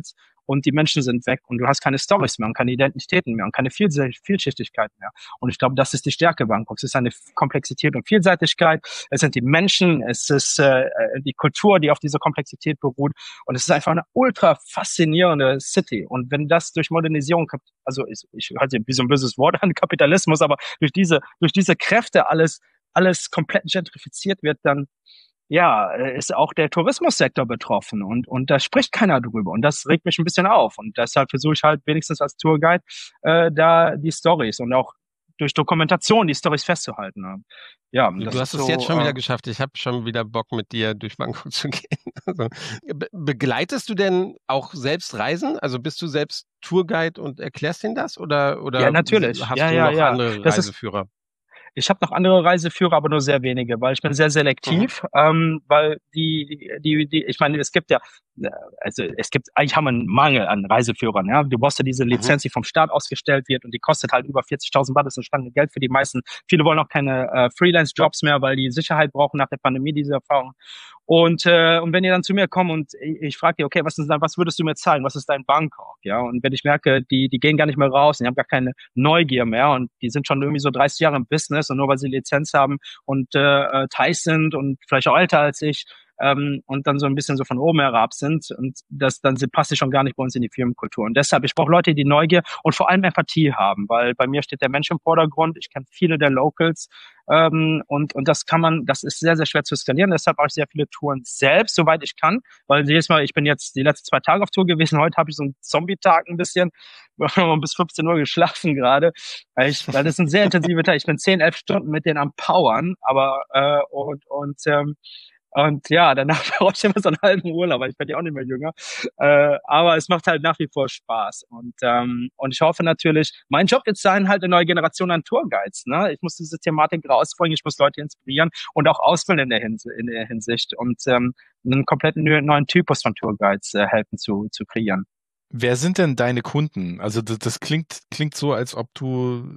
und die Menschen sind weg und du hast keine Storys mehr und keine Identitäten mehr und keine Viels- Vielschichtigkeit mehr. Und ich glaube, das ist die Stärke Bangkoks. Es ist eine Komplexität und Vielseitigkeit. Es sind die Menschen, es ist äh, die Kultur, die auf dieser Komplexität beruht. Und es ist einfach eine ultra faszinierende City. Und wenn das durch Modernisierung, also ich, ich halte wie so ein böses Wort an Kapitalismus, aber durch diese, durch diese Kräfte alles, alles komplett gentrifiziert wird, dann ja, äh, ist auch der Tourismussektor betroffen und und da spricht keiner drüber und das regt mich ein bisschen auf und deshalb versuche ich halt wenigstens als Tourguide äh, da die Storys und auch durch Dokumentation die Storys festzuhalten. Ne? Ja, Du das du ist hast es so. jetzt schon wieder Äh, geschafft. Ich habe schon wieder Bock, mit dir durch Bangkok zu gehen. Also, be begleitest du denn auch selbst Reisen? Also bist du selbst Tourguide und erklärst denen das? Oder, ja, oder natürlich. hast Ja, du ja, noch ja. andere Das ist Reiseführer? Ich habe noch andere Reiseführer, aber nur sehr wenige, weil ich bin sehr Mhm. selektiv, ähm, weil die, die, die, ich meine, es gibt ja, äh, also es gibt, eigentlich haben wir einen Mangel an Reiseführern, ja. Du brauchst ja diese Mhm. Lizenz, die vom Staat ausgestellt wird und die kostet halt über vierzigtausend Baht, das ist ein Stange Geld für die meisten. Viele wollen auch keine äh, Freelance-Jobs mehr, weil die Sicherheit brauchen nach der Pandemie, diese Erfahrung. Und, äh, und wenn ihr dann zu mir kommt und ich, ich frage dir, okay, was ist dein, was würdest du mir zeigen? Was ist dein Bangkok? Ja, und wenn ich merke, die, die gehen gar nicht mehr raus, die haben gar keine Neugier mehr und die sind schon irgendwie so dreißig Jahre im Business und nur weil sie Lizenz haben und äh, äh, Thais sind und vielleicht auch älter als ich, ähm, und dann so ein bisschen so von oben herab sind und das dann sie- passt sie schon gar nicht bei uns in die Firmenkultur. Und deshalb, ich brauche Leute, die Neugier und vor allem Empathie haben, weil bei mir steht der Mensch im Vordergrund. Ich kenne viele der Locals ähm, und und das kann man, das ist sehr sehr schwer zu skalieren. Deshalb mache ich sehr viele Touren selbst, soweit ich kann, weil jedes Mal, ich bin jetzt die letzten zwei Tage auf Tour gewesen. Heute habe ich so einen Zombie-Tag ein bisschen, bis fünfzehn Uhr geschlafen gerade, weil ich, weil das ist ein sehr intensiver Tag. Ich bin zehn, elf Stunden mit denen am Powern, aber äh, und und ähm, und ja, danach brauche ich immer so einen halben Urlaub, weil ich werde ja auch nicht mehr jünger. Äh, aber es macht halt nach wie vor Spaß. Und, ähm, und ich hoffe natürlich, mein Job wird sein, halt eine neue Generation an Tourguides. Ne? Ich muss diese Thematik rausbringen, ich muss Leute inspirieren und auch ausbilden in der, Hins in der Hinsicht und ähm, einen kompletten neuen Typus von Tourguides äh, helfen zu, zu kreieren. Wer sind denn deine Kunden? Also das, das klingt, klingt so, als ob du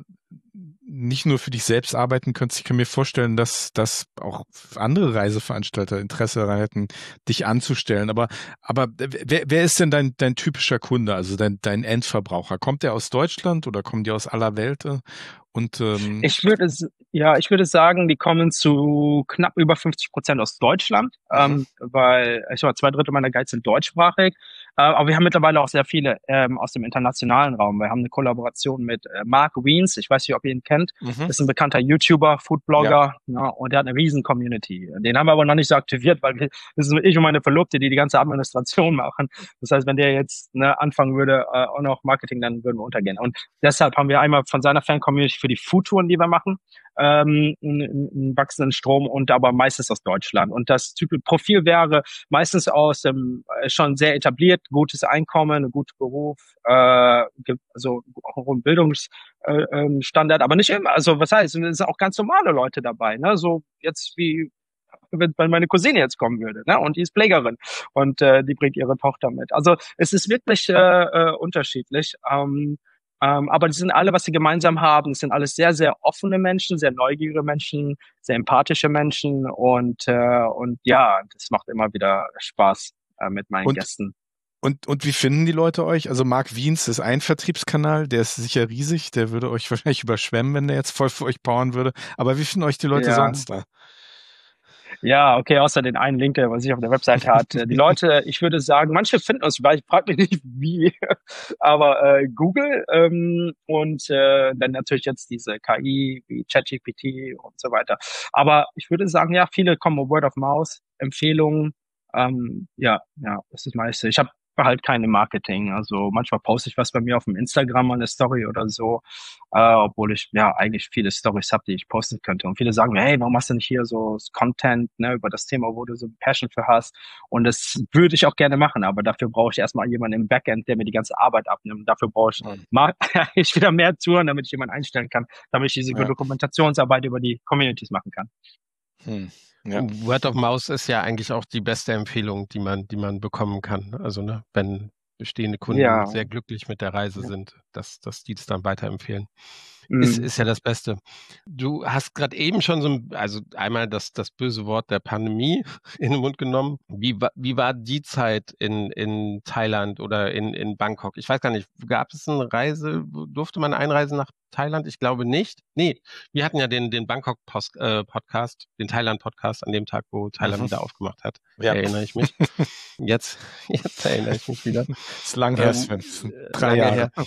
nicht nur für dich selbst arbeiten könntest. Ich kann mir vorstellen, dass, dass auch andere Reiseveranstalter Interesse daran hätten, dich anzustellen. Aber, aber wer, wer ist denn dein, dein typischer Kunde, also dein, dein Endverbraucher? Kommt der aus Deutschland oder kommen die aus aller Welt? Und ähm, Ich würde, s- ja, ich würde sagen, die kommen zu knapp über fünfzig Prozent aus Deutschland, mhm. ähm, weil ich sag mal, zwei Drittel meiner Guides sind deutschsprachig. Äh, aber wir haben mittlerweile auch sehr viele ähm, aus dem internationalen Raum. Wir haben eine Kollaboration mit äh, Mark Wiens. Ich weiß nicht, ob ihr ihn kennt. Mhm. Ist ein bekannter YouTuber, Foodblogger, ja, und der hat eine riesen Community. Den haben wir aber noch nicht so aktiviert, weil wir, das ist ich und meine Verlobte, die die ganze Administration machen. Das heißt, wenn der jetzt ne, anfangen würde, äh, auch noch Marketing, dann würden wir untergehen. Und deshalb haben wir einmal von seiner Fan-Community für die Foodtouren, die wir machen, ähm, einen, einen wachsenden Strom und aber meistens aus Deutschland. Und das Typ Profil wäre meistens aus ähm, schon sehr etabliert, gutes Einkommen, ein guter Beruf, äh, ge- also auch ein Bildungsstandard, äh, ähm, Standard, aber nicht immer. Also was heißt, es sind auch ganz normale Leute dabei, ne? So jetzt wie wenn wenn meine Cousine jetzt kommen würde, ne? Und die ist Pflegerin und äh, die bringt ihre Tochter mit. Also es ist wirklich äh, äh, unterschiedlich. Ähm, ähm, aber die sind alle, was sie gemeinsam haben, es sind alles sehr, sehr offene Menschen, sehr neugierige Menschen, sehr empathische Menschen und äh, und ja, das macht immer wieder Spaß äh, mit meinen Und Gästen. Und, und wie finden die Leute euch? Also Mark Wiens ist ein Vertriebskanal, der ist sicher riesig, der würde euch wahrscheinlich überschwemmen, wenn der jetzt voll für euch powern würde. Aber wie finden euch die Leute Ja. sonst da? Ja, okay, außer den einen Link, der was ich auf der Webseite hat. Die Leute, ich würde sagen, manche finden uns, weil ich frage mich nicht wie, aber äh, Google ähm, und äh, dann natürlich jetzt diese K I wie ChatGPT und so weiter. Aber ich würde sagen, ja, viele kommen Word of Mouth, Empfehlungen. Ähm, ja, ja, das ist das meiste. Ich habe halt keine Marketing. Also manchmal poste ich was bei mir auf dem Instagram, eine Story oder so, äh, obwohl ich ja eigentlich viele Stories habe, die ich posten könnte. Und viele sagen mir, hey, warum machst du nicht hier so Content ne, über das Thema, wo du so Passion für hast? Und das würde ich auch gerne machen, aber dafür brauche ich erstmal jemanden im Backend, der mir die ganze Arbeit abnimmt. Dafür brauche ich mal ich wieder mehr Touren, damit ich jemanden einstellen kann, damit ich diese Ja. Dokumentationsarbeit über die Communities machen kann. Hm. Ja. Word of Mouth ist ja eigentlich auch die beste Empfehlung, die man, die man bekommen kann. Also, ne, wenn bestehende Kunden Ja. sehr glücklich mit der Reise Ja. sind, dass, dass die das dann weiterempfehlen. Ist, Mm. ist ja das Beste. Du hast gerade eben schon so, ein, also einmal das, das böse Wort der Pandemie in den Mund genommen. Wie, wa- wie war die Zeit in, in Thailand oder in, in Bangkok? Ich weiß gar nicht, gab es eine Reise, durfte man einreisen nach Thailand? Ich glaube nicht. Nee, wir hatten ja den, den Bangkok-Podcast, den Thailand-Podcast an dem Tag, wo Thailand Mhm. wieder aufgemacht hat. Ja. Erinnere ich mich. Jetzt, jetzt erinnere ich mich wieder. Ist lang her, Ähm, Sven. Das sind äh, drei lange Jahre. her.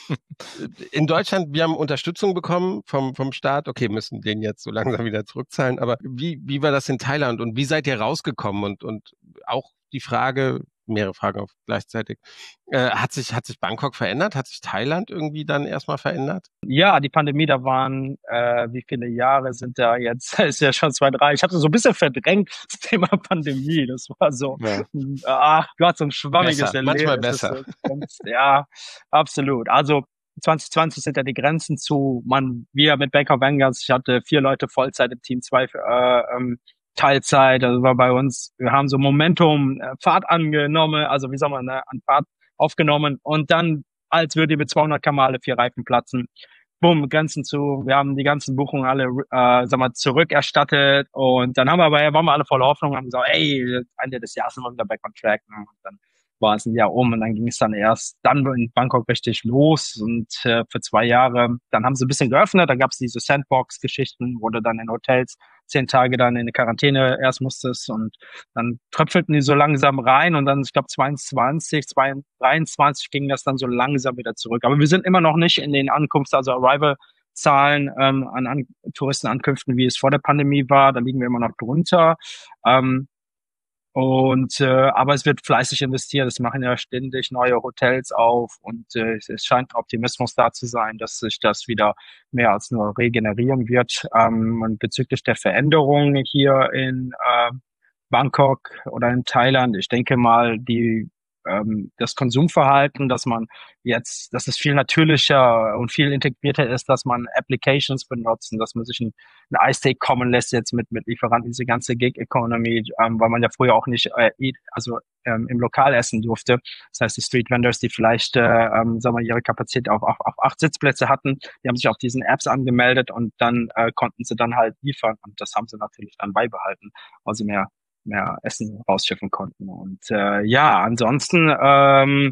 In Deutschland, wir haben Unterstützung bekommen vom, vom Staat. Okay, müssen den jetzt so langsam wieder zurückzahlen. Aber wie, wie war das in Thailand und wie seid ihr rausgekommen? Und, und auch die Frage, mehrere Fragen auf gleichzeitig, äh, hat sich, hat sich Bangkok verändert? Hat sich Thailand irgendwie dann erstmal verändert? Ja, die Pandemie, da waren, äh, wie viele Jahre sind da jetzt? Ist ja schon zwei, drei. Ich hatte so ein bisschen verdrängt, das Thema Pandemie. Das war so, Ja. ach Gott, so ein schwammiges Besser, manchmal Erlebnis. Das besser. ist ganz- Ja, absolut. Also zwanzig zwanzig sind ja die Grenzen zu, man, wir mit Bank of Vanguards, ich hatte vier Leute Vollzeit im Team, zwei äh, ähm, Teilzeit, also war bei uns, wir haben so Momentum, äh, Fahrt angenommen, also wie soll man, ne, an Fahrt aufgenommen und dann, als würde mit zweihundert Kilometer alle vier Reifen platzen, bumm, Grenzen zu, wir haben die ganzen Buchungen alle, äh, sag mal, zurückerstattet und dann haben wir aber, waren wir alle voller Hoffnung, haben gesagt, ey, Ende des Jahres sind wir wieder back on track, ne? Und dann war es ein Jahr um und dann ging es dann erst dann in Bangkok richtig los und äh, für zwei Jahre, dann haben sie ein bisschen geöffnet, da gab es diese Sandbox-Geschichten, wo du dann in Hotels zehn Tage dann in eine Quarantäne erst musstest und dann tröpfelten die so langsam rein und dann, ich glaube, zweiundzwanzig, dreiundzwanzig ging das dann so langsam wieder zurück. Aber wir sind immer noch nicht in den Ankunfts-, also Arrival-Zahlen ähm, an, an Touristenankünften, wie es vor der Pandemie war. Da liegen wir immer noch drunter. Ähm, und äh, aber es wird fleißig investiert. Es machen ja ständig neue Hotels auf und äh, es, es scheint Optimismus da zu sein, dass sich das wieder mehr als nur regenerieren wird. Ähm, und bezüglich der Veränderungen hier in äh, Bangkok oder in Thailand, ich denke mal, die ähm, das Konsumverhalten, dass man jetzt, dass es viel natürlicher und viel integrierter ist, dass man Applications benutzt und dass man sich ein, ein iSteak kommen lässt jetzt mit mit Lieferanten, diese ganze Gig-Economy, ähm, weil man ja früher auch nicht äh, eat, also ähm, im Lokal essen durfte. Das heißt, die Street Vendors, die vielleicht, äh, ähm, sagen wir, ihre Kapazität auf, auf, auf acht Sitzplätze hatten, die haben sich auf diesen Apps angemeldet und dann äh, konnten sie dann halt liefern und das haben sie natürlich dann beibehalten, also mehr mehr Essen rausschiffen konnten. Und äh, ja, ansonsten, ähm,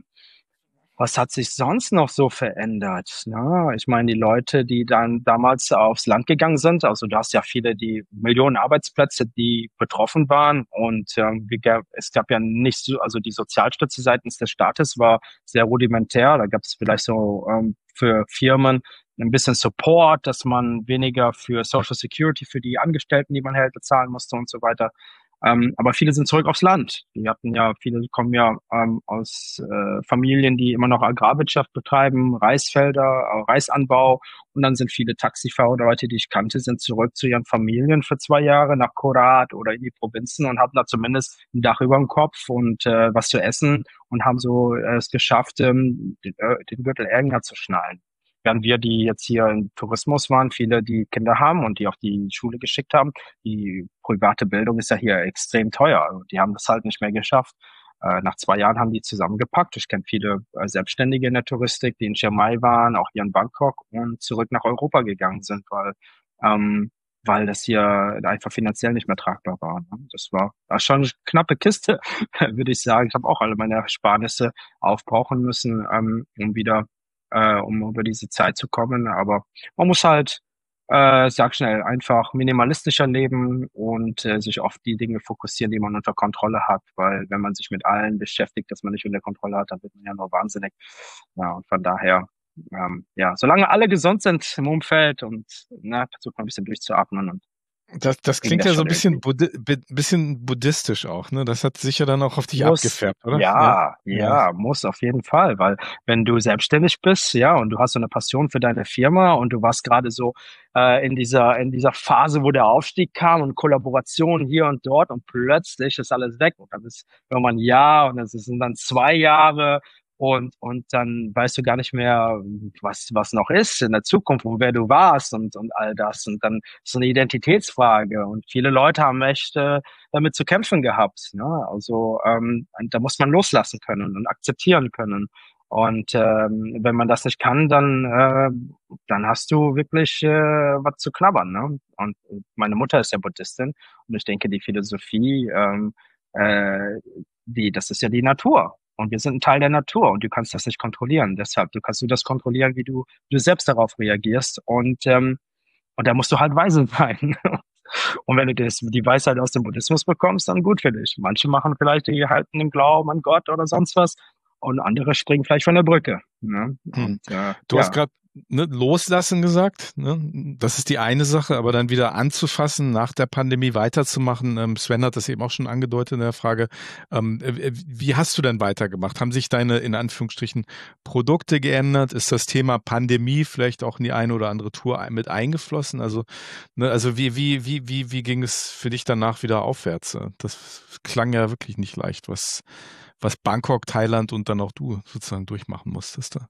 was hat sich sonst noch so verändert? Na, ich meine, die Leute, die dann damals aufs Land gegangen sind, also du hast ja viele, die Millionen Arbeitsplätze, die betroffen waren und ähm, wie, gab- es gab ja nicht so, also die Sozialstütze seitens des Staates war sehr rudimentär. Da gab es vielleicht so ähm, für Firmen ein bisschen Support, dass man weniger für Social Security, für die Angestellten, die man hält, bezahlen musste und so weiter. Ähm, aber viele sind zurück aufs Land. Die hatten ja, viele kommen ja ähm, aus äh, Familien, die immer noch Agrarwirtschaft betreiben, Reisfelder, äh, Reisanbau. Und dann sind viele Taxifahrer oder Leute, die ich kannte, sind zurück zu ihren Familien für zwei Jahre nach Korat oder in die Provinzen und hatten da zumindest ein Dach über dem Kopf und äh, was zu essen und haben so äh, es geschafft, ähm, den, äh, den Gürtel enger zu schnallen. Während wir, die jetzt hier im Tourismus waren, viele, die Kinder haben und die auch die Schule geschickt haben, die private Bildung ist ja hier extrem teuer. Also die haben das halt nicht mehr geschafft. Äh, nach zwei Jahren haben die zusammengepackt. Ich kenne viele äh, Selbstständige in der Touristik, die in Chiang Mai waren, auch hier in Bangkok und zurück nach Europa gegangen sind, weil ähm, weil das hier einfach finanziell nicht mehr tragbar war. Ne? Das war, war schon eine knappe Kiste, würde ich sagen. Ich habe auch alle meine Ersparnisse aufbrauchen müssen, ähm, um wieder äh, um über diese Zeit zu kommen. Aber man muss halt, äh, sag schnell, einfach minimalistischer leben und äh, sich auf die Dinge fokussieren, die man unter Kontrolle hat. Weil wenn man sich mit allen beschäftigt, dass man nicht unter Kontrolle hat, dann wird man ja nur wahnsinnig. Ja, und von daher, ähm, ja, solange alle gesund sind im Umfeld und ne, versucht man ein bisschen durchzuatmen und Das, das ging klingt das ja so schon ein bisschen, irgendwie. Budi bi- bisschen buddhistisch auch, ne? Das hat sicher dann auch auf dich Muss, abgefärbt, oder? ja, Ja. ja, muss auf jeden Fall, weil wenn du selbstständig bist, ja, und du hast so eine Passion für deine Firma und du warst gerade so äh, in dieser in dieser Phase, wo der Aufstieg kam und Kollaboration hier und dort und plötzlich ist alles weg und dann ist irgendwann ein Jahr und es sind dann zwei Jahre und und dann weißt du gar nicht mehr, was was noch ist in der Zukunft, wo wer du warst und und all das und dann ist so eine Identitätsfrage und viele Leute haben echt äh, damit zu kämpfen gehabt. Ne? Also ähm, und da muss man loslassen können und akzeptieren können. Und ähm, wenn man das nicht kann, dann äh, dann hast du wirklich äh, was zu knabbern, ne? Und meine Mutter ist ja Buddhistin und ich denke, die Philosophie, ähm, äh, die, das ist ja die Natur. Und wir sind ein Teil der Natur und du kannst das nicht kontrollieren. Deshalb, du kannst du das kontrollieren, wie du, du selbst darauf reagierst. Und, ähm, und da musst du halt weise sein. Und wenn du das, die Weisheit aus dem Buddhismus bekommst, dann gut für dich. Manche machen vielleicht, die halten im Glauben an Gott oder sonst was. Und andere springen vielleicht von der Brücke. Ne? Hm. Und, äh, Du ja. hast gerade ne, loslassen gesagt, ne? Das ist die eine Sache, aber dann wieder anzufassen, nach der Pandemie weiterzumachen. Ähm, Sven hat das eben auch schon angedeutet in der Frage. Ähm, äh, wie hast du denn weitergemacht? Haben sich deine, in Anführungsstrichen, Produkte geändert? Ist das Thema Pandemie vielleicht auch in die eine oder andere Tour ein- mit eingeflossen? Also, ne, also wie, wie, wie, wie, wie ging es für dich danach wieder aufwärts? Das klang ja wirklich nicht leicht, was, was Bangkok, Thailand und dann auch du sozusagen durchmachen musstest da.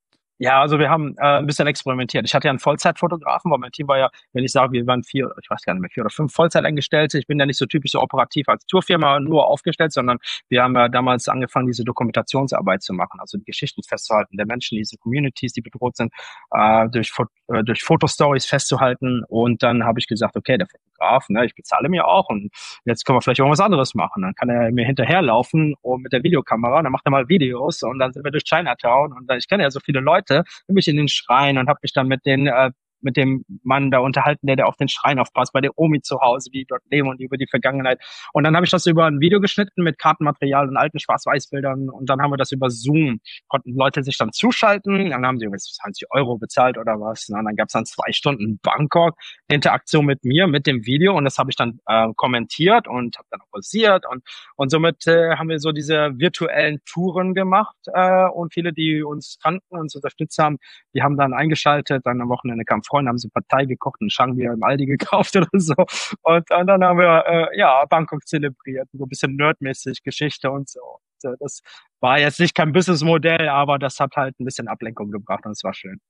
Ja, also wir haben äh, ein bisschen experimentiert. Ich hatte ja einen Vollzeitfotografen, weil mein Team war ja, wenn ich sage, wir waren vier, ich weiß gar nicht mehr, vier oder fünf Vollzeitangestellte. Ich bin ja nicht so typisch so operativ als Tourfirma nur aufgestellt, sondern wir haben ja damals angefangen, diese Dokumentationsarbeit zu machen, also die Geschichten festzuhalten der Menschen, diese Communities, die bedroht sind, äh, durch, Fo- äh, durch Fotostories festzuhalten. Und dann habe ich gesagt, okay, der Fotograf, ne, ich bezahle mir auch und jetzt können wir vielleicht irgendwas anderes machen. Dann kann er mir hinterherlaufen und mit der Videokamera, dann macht er mal Videos und dann sind wir durch Chinatown und dann, ich kenne ja so viele Leute, bin mich in den Schrein und habe mich dann mit den äh, mit dem Mann da unterhalten, der, der auf den Schrein aufpasst, bei der Omi zu Hause, wie die dort leben und über die Vergangenheit. Und dann habe ich das über ein Video geschnitten mit Kartenmaterial und alten Schwarz-Weiß-Bildern und dann haben wir das über Zoom, konnten Leute sich dann zuschalten, dann haben sie übrigens zwanzig Euro bezahlt oder was. Und dann gab es dann zwei Stunden Bangkok, Interaktion mit mir, mit dem Video und das habe ich dann äh, kommentiert und habe dann auch posiert und und somit äh, haben wir so diese virtuellen Touren gemacht äh, und viele, die uns kannten, uns unterstützt haben, die haben dann eingeschaltet, dann am Wochenende kamen Freunde, haben sie Partei gekocht und Shangri im Aldi gekauft oder so. Und, und dann haben wir äh, ja Bangkok zelebriert, so ein bisschen nerdmäßig, Geschichte und so. Und, äh, das war jetzt nicht kein Businessmodell, aber das hat halt ein bisschen Ablenkung gebracht und es war schön.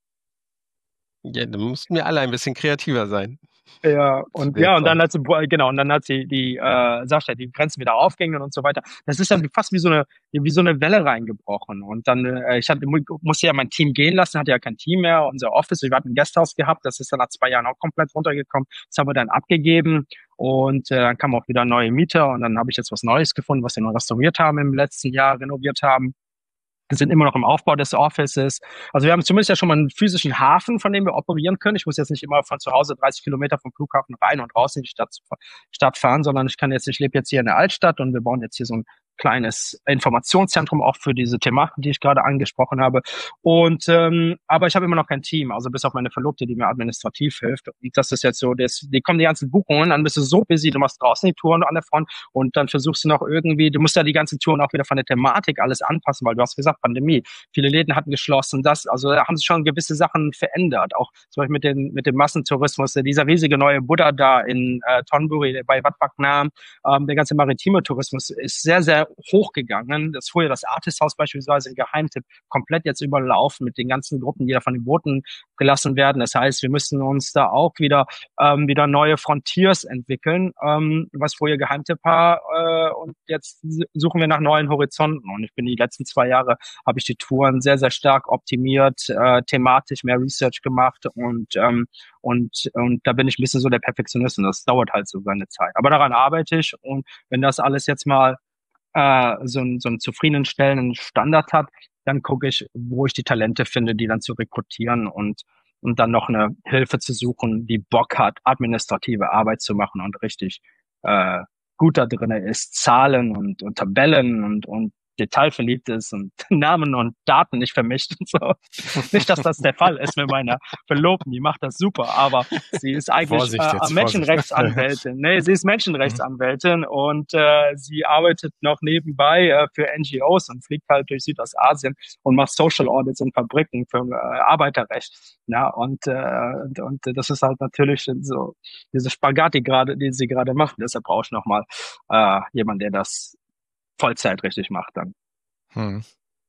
Ja, dann mussten wir alle ein bisschen kreativer sein. Ja, und wäre ja, und dann toll. hat sie, genau, und dann hat sie die, äh, Sascha, die Grenzen wieder aufgingen und so weiter. Das ist dann fast wie so eine, wie so eine Welle reingebrochen. Und dann, äh, ich hatte, mu- musste ja mein Team gehen lassen, hatte ja kein Team mehr, unser Office, wir hatten ein Guesthouse gehabt, das ist dann nach zwei Jahren auch komplett runtergekommen. Das haben wir dann abgegeben und äh, dann kamen auch wieder neue Mieter und dann habe ich jetzt was Neues gefunden, was wir noch restauriert haben im letzten Jahr, renoviert haben. Wir sind immer noch im Aufbau des Offices. Also wir haben zumindest ja schon mal einen physischen Hafen, von dem wir operieren können. Ich muss jetzt nicht immer von zu Hause dreißig Kilometer vom Flughafen rein und raus in die Stadt, Stadt fahren, sondern ich kann jetzt, ich lebe jetzt hier in der Altstadt und wir bauen jetzt hier so ein kleines Informationszentrum auch für diese Thematik, die ich gerade angesprochen habe. Und ähm, aber ich habe immer noch kein Team, also bis auf meine Verlobte, die mir administrativ hilft. Und das ist jetzt so, das, die kommen die ganzen Buchungen, dann bist du so busy, du machst draußen die Touren an der Front und dann versuchst du noch irgendwie, du musst ja die ganzen Touren auch wieder von der Thematik alles anpassen, weil du hast gesagt, Pandemie, viele Läden hatten geschlossen, das, also da haben sich schon gewisse Sachen verändert, auch zum Beispiel mit, den, mit dem Massentourismus, dieser riesige neue Buddha da in äh, Thonburi bei Wat Phak Nam, ähm, der ganze maritime Tourismus ist sehr, sehr hochgegangen. Das vorher das Artist House beispielsweise, ein Geheimtipp, komplett jetzt überlaufen mit den ganzen Gruppen, die da von den Booten gelassen werden. Das heißt, wir müssen uns da auch wieder ähm, wieder neue Frontiers entwickeln, ähm, was vorher Geheimtipp war. Äh, und jetzt suchen wir nach neuen Horizonten. Und ich bin die letzten zwei Jahre, habe ich die Touren sehr, sehr stark optimiert, äh, thematisch mehr Research gemacht und ähm, und und da bin ich ein bisschen so der Perfektionist und das dauert halt so seine Zeit. Aber daran arbeite ich und wenn das alles jetzt mal äh, so, ein, so einen zufriedenstellenden Standard hat, dann gucke ich, wo ich die Talente finde, die dann zu rekrutieren und und dann noch eine Hilfe zu suchen, die Bock hat, administrative Arbeit zu machen und richtig äh, gut da drin ist, Zahlen und, und Tabellen und, und detailverliebt ist und Namen und Daten nicht vermischt und so. Nicht, dass das der Fall ist mit meiner Verlobten, die macht das super, aber sie ist eigentlich Vorsicht äh, jetzt, Menschenrechtsanwältin. Nee, sie ist Menschenrechtsanwältin und äh, sie arbeitet noch nebenbei äh, für N G Os und fliegt halt durch Südostasien und macht Social Audits in Fabriken für äh, Arbeiterrecht. Ja, und, äh, und, und das ist halt natürlich so diese Spagat, die gerade, die sie gerade macht. Deshalb brauche ich nochmal äh, jemanden, der das Vollzeit richtig macht dann. Hm.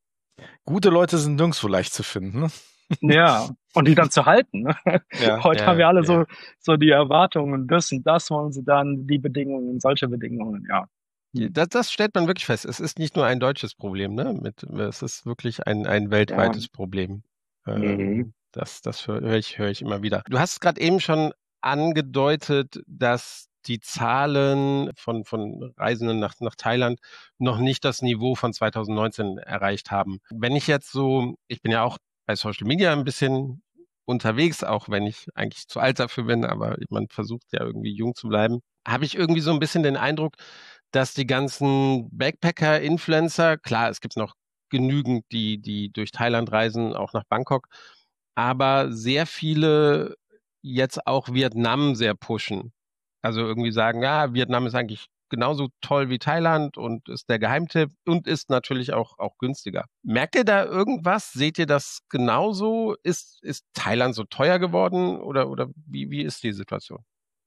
Gute Leute sind nirgendwo leicht zu finden, ne? Ja, und die dann zu halten. Ne? Ja, Heute ja, haben wir alle ja. so, so die Erwartungen, das und das wollen sie dann, die Bedingungen, solche Bedingungen, ja. Das, das stellt man wirklich fest. Es ist nicht nur ein deutsches Problem, ne? Mit, es ist wirklich ein, ein Ja. weltweites Problem. Mhm. Ähm, das das höre hör ich, höre ich immer wieder. Du hast gerade eben schon angedeutet, dass die Zahlen von, von Reisenden nach, nach Thailand noch nicht das Niveau von zwanzig neunzehn erreicht haben. Wenn ich jetzt so, ich bin ja auch bei Social Media ein bisschen unterwegs, auch wenn ich eigentlich zu alt dafür bin, aber man versucht ja irgendwie jung zu bleiben, habe ich irgendwie so ein bisschen den Eindruck, dass die ganzen Backpacker-Influencer, klar, es gibt noch genügend, die, die durch Thailand reisen, auch nach Bangkok, aber sehr viele jetzt auch Vietnam sehr pushen. Also irgendwie sagen, ja, Vietnam ist eigentlich genauso toll wie Thailand und ist der Geheimtipp und ist natürlich auch, auch günstiger. Merkt ihr da irgendwas? Seht ihr das genauso? Ist, ist Thailand so teuer geworden oder, oder wie, wie ist die Situation?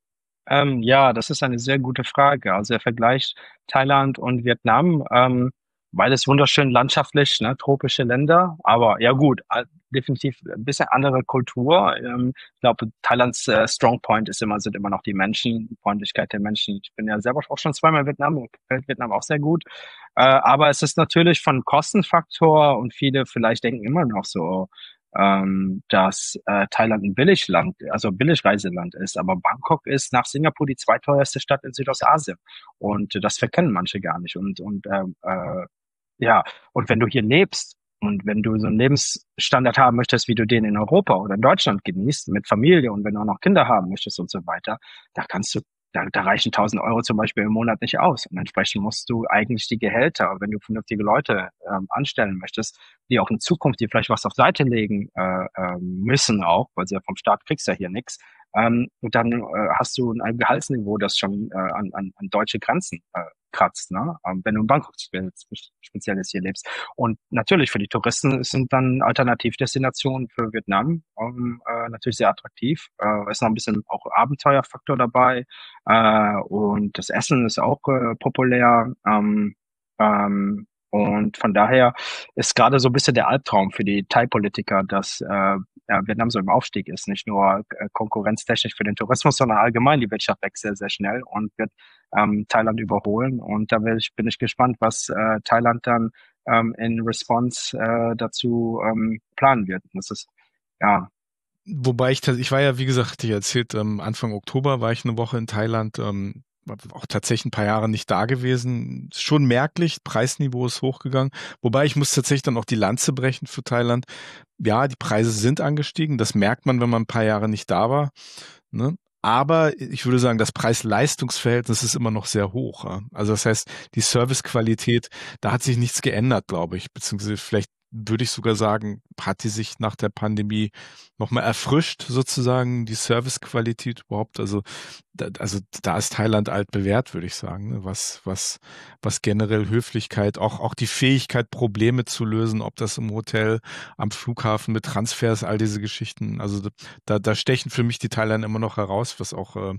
Ähm, ja, das ist eine sehr gute Frage. Also der Vergleich Thailand und Vietnam, ähm, beides wunderschön landschaftlich, ne, tropische Länder, aber ja gut, äh, definitiv ein bisschen andere Kultur. Ähm, ich glaube, Thailands äh, Strong Point ist immer, sind immer noch die Menschen, die Freundlichkeit der Menschen. Ich bin ja selber auch schon zweimal in Vietnam, mir gefällt Vietnam auch sehr gut. Äh, aber es ist natürlich von Kostenfaktor und viele vielleicht denken immer noch so, ähm, dass äh, Thailand ein Billigland, also Billigreiseland ist. Aber Bangkok ist nach Singapur die zweiteuerste Stadt in Südostasien. Und äh, das verkennen manche gar nicht. Und, und ähm, äh, ja, und wenn du hier lebst und wenn du so einen Lebensstandard haben möchtest, wie du den in Europa oder in Deutschland genießt, mit Familie und wenn du auch noch Kinder haben möchtest und so weiter, da kannst du da, da reichen tausend Euro zum Beispiel im Monat nicht aus. Und entsprechend musst du eigentlich die Gehälter, wenn du vernünftige Leute ähm, anstellen möchtest, die auch in Zukunft dir vielleicht was auf Seite legen äh, ähm, müssen auch, weil sie ja vom Staat kriegst ja hier nichts. Ähm, und dann äh, hast du ein Gehaltsniveau, das schon äh, an, an, an deutsche Grenzen äh, kratzt, ne? Ähm, wenn du in Bangkok spe speziell jetzt hier lebst. Und natürlich für die Touristen sind dann Alternativdestinationen für Vietnam ähm, äh, natürlich sehr attraktiv. Äh, ist noch ein bisschen auch Abenteuerfaktor dabei. Äh, und das Essen ist auch äh, populär. Ähm, ähm, und von daher ist gerade so ein bisschen der Albtraum für die Thai-Politiker, dass äh, ja, Vietnam so im Aufstieg ist. Nicht nur äh, konkurrenztechnisch für den Tourismus, sondern allgemein die Wirtschaft wächst sehr, sehr schnell und wird ähm, Thailand überholen. Und da will ich, bin ich gespannt, was äh, Thailand dann ähm, in Response äh, dazu ähm, planen wird. Das ist, ja, Wobei ich, tats- ich war ja, wie gesagt, hatte ich erzählt, ähm, Anfang Oktober war ich eine Woche in Thailand, ähm, war auch tatsächlich ein paar Jahre nicht da gewesen. Ist schon merklich, Preisniveau ist hochgegangen. Wobei ich muss tatsächlich dann auch die Lanze brechen für Thailand. Ja, die Preise sind angestiegen. Das merkt man, wenn man ein paar Jahre nicht da war. Ne? Aber ich würde sagen, das Preis-Leistungs-Verhältnis ist immer noch sehr hoch. Ja? Also das heißt, die Servicequalität, da hat sich nichts geändert, glaube ich. Beziehungsweise vielleicht würde ich sogar sagen, hat die sich nach der Pandemie nochmal erfrischt, sozusagen, die Servicequalität überhaupt. Also da, also da ist Thailand altbewährt, würde ich sagen, ne? was, was, was generell Höflichkeit, auch, auch die Fähigkeit, Probleme zu lösen, ob das im Hotel, am Flughafen mit Transfers, all diese Geschichten. Also da, da stechen für mich die Thailänder immer noch heraus, was auch äh,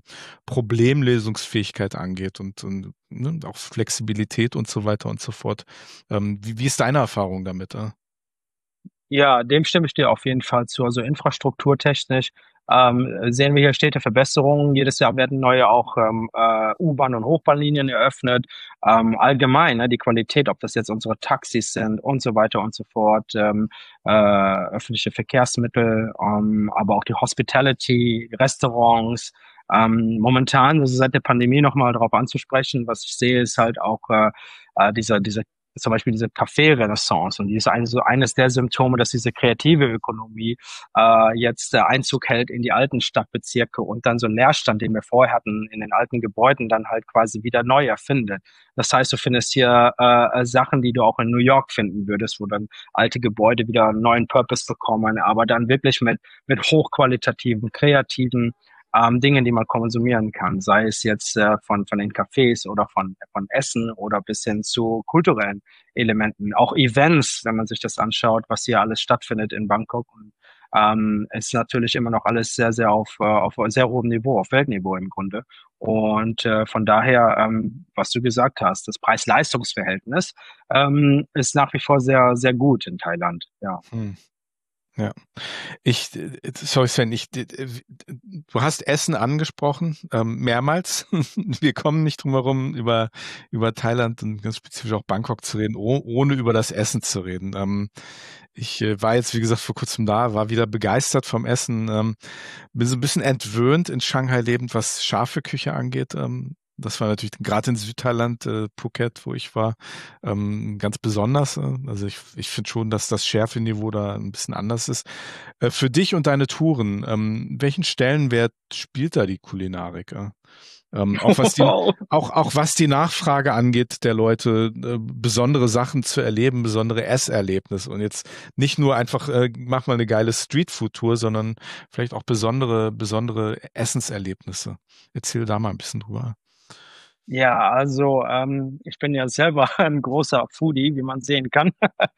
Problemlösungsfähigkeit angeht und, und ne, auch Flexibilität und so weiter und so fort. Ähm, wie, wie ist deine Erfahrung damit? Äh? Ja, dem stimme ich dir auf jeden Fall zu. Also infrastrukturtechnisch ähm, sehen wir hier stete Verbesserungen. Jedes Jahr werden neue auch ähm, äh, U-Bahn- und Hochbahnlinien eröffnet. Ähm, allgemein, ne, die Qualität, ob das jetzt unsere Taxis sind und so weiter und so fort, ähm, äh, öffentliche Verkehrsmittel, ähm, aber auch die Hospitality, Restaurants. Ähm, momentan, also seit der Pandemie nochmal darauf anzusprechen, was ich sehe, ist halt auch äh, äh, dieser, dieser zum Beispiel diese Café-Renaissance. Und die ist ein, so eines der Symptome, dass diese kreative Ökonomie äh, jetzt äh, Einzug hält in die alten Stadtbezirke und dann so einen Leerstand, den wir vorher hatten, in den alten Gebäuden dann halt quasi wieder neu erfindet. Das heißt, du findest hier äh, Sachen, die du auch in New York finden würdest, wo dann alte Gebäude wieder einen neuen Purpose bekommen, aber dann wirklich mit, mit hochqualitativen, kreativen ähm, Dingen, die man konsumieren kann, sei es jetzt äh, von von den Cafés oder von von Essen oder bis hin zu kulturellen Elementen, auch Events, wenn man sich das anschaut, was hier alles stattfindet in Bangkok. Und, ähm, ist natürlich immer noch alles sehr sehr auf äh, auf sehr hohem Niveau, auf Weltniveau im Grunde. Und äh, von daher, ähm, was du gesagt hast, das Preis-Leistungs-Verhältnis ähm, ist nach wie vor sehr sehr gut in Thailand. Ja. Hm. Ja. Ich, äh, sorry Sven, ich, äh, du hast Essen angesprochen, ähm, mehrmals. Wir kommen nicht drum herum, über, über Thailand und ganz spezifisch auch Bangkok zu reden, oh, ohne über das Essen zu reden. Ähm, ich äh, war jetzt, wie gesagt, vor kurzem da, war wieder begeistert vom Essen, ähm, bin so ein bisschen entwöhnt in Shanghai lebend, was scharfe Küche angeht. Ähm, das war natürlich gerade in Südthailand, äh, Phuket, wo ich war, ähm, ganz besonders. Äh, also ich, ich finde schon, dass das Schärfeniveau da ein bisschen anders ist. Äh, für dich und deine Touren, ähm, welchen Stellenwert spielt da die Kulinarik? Äh? Ähm, auch was die, auch, auch was die Nachfrage angeht der Leute, äh, besondere Sachen zu erleben, besondere Esserlebnisse und jetzt nicht nur einfach, äh, mach mal eine geile Streetfood-Tour, sondern vielleicht auch besondere, besondere Essenserlebnisse. Erzähl da mal ein bisschen drüber. Ja, also ähm, ich bin ja selber ein großer Foodie, wie man sehen kann.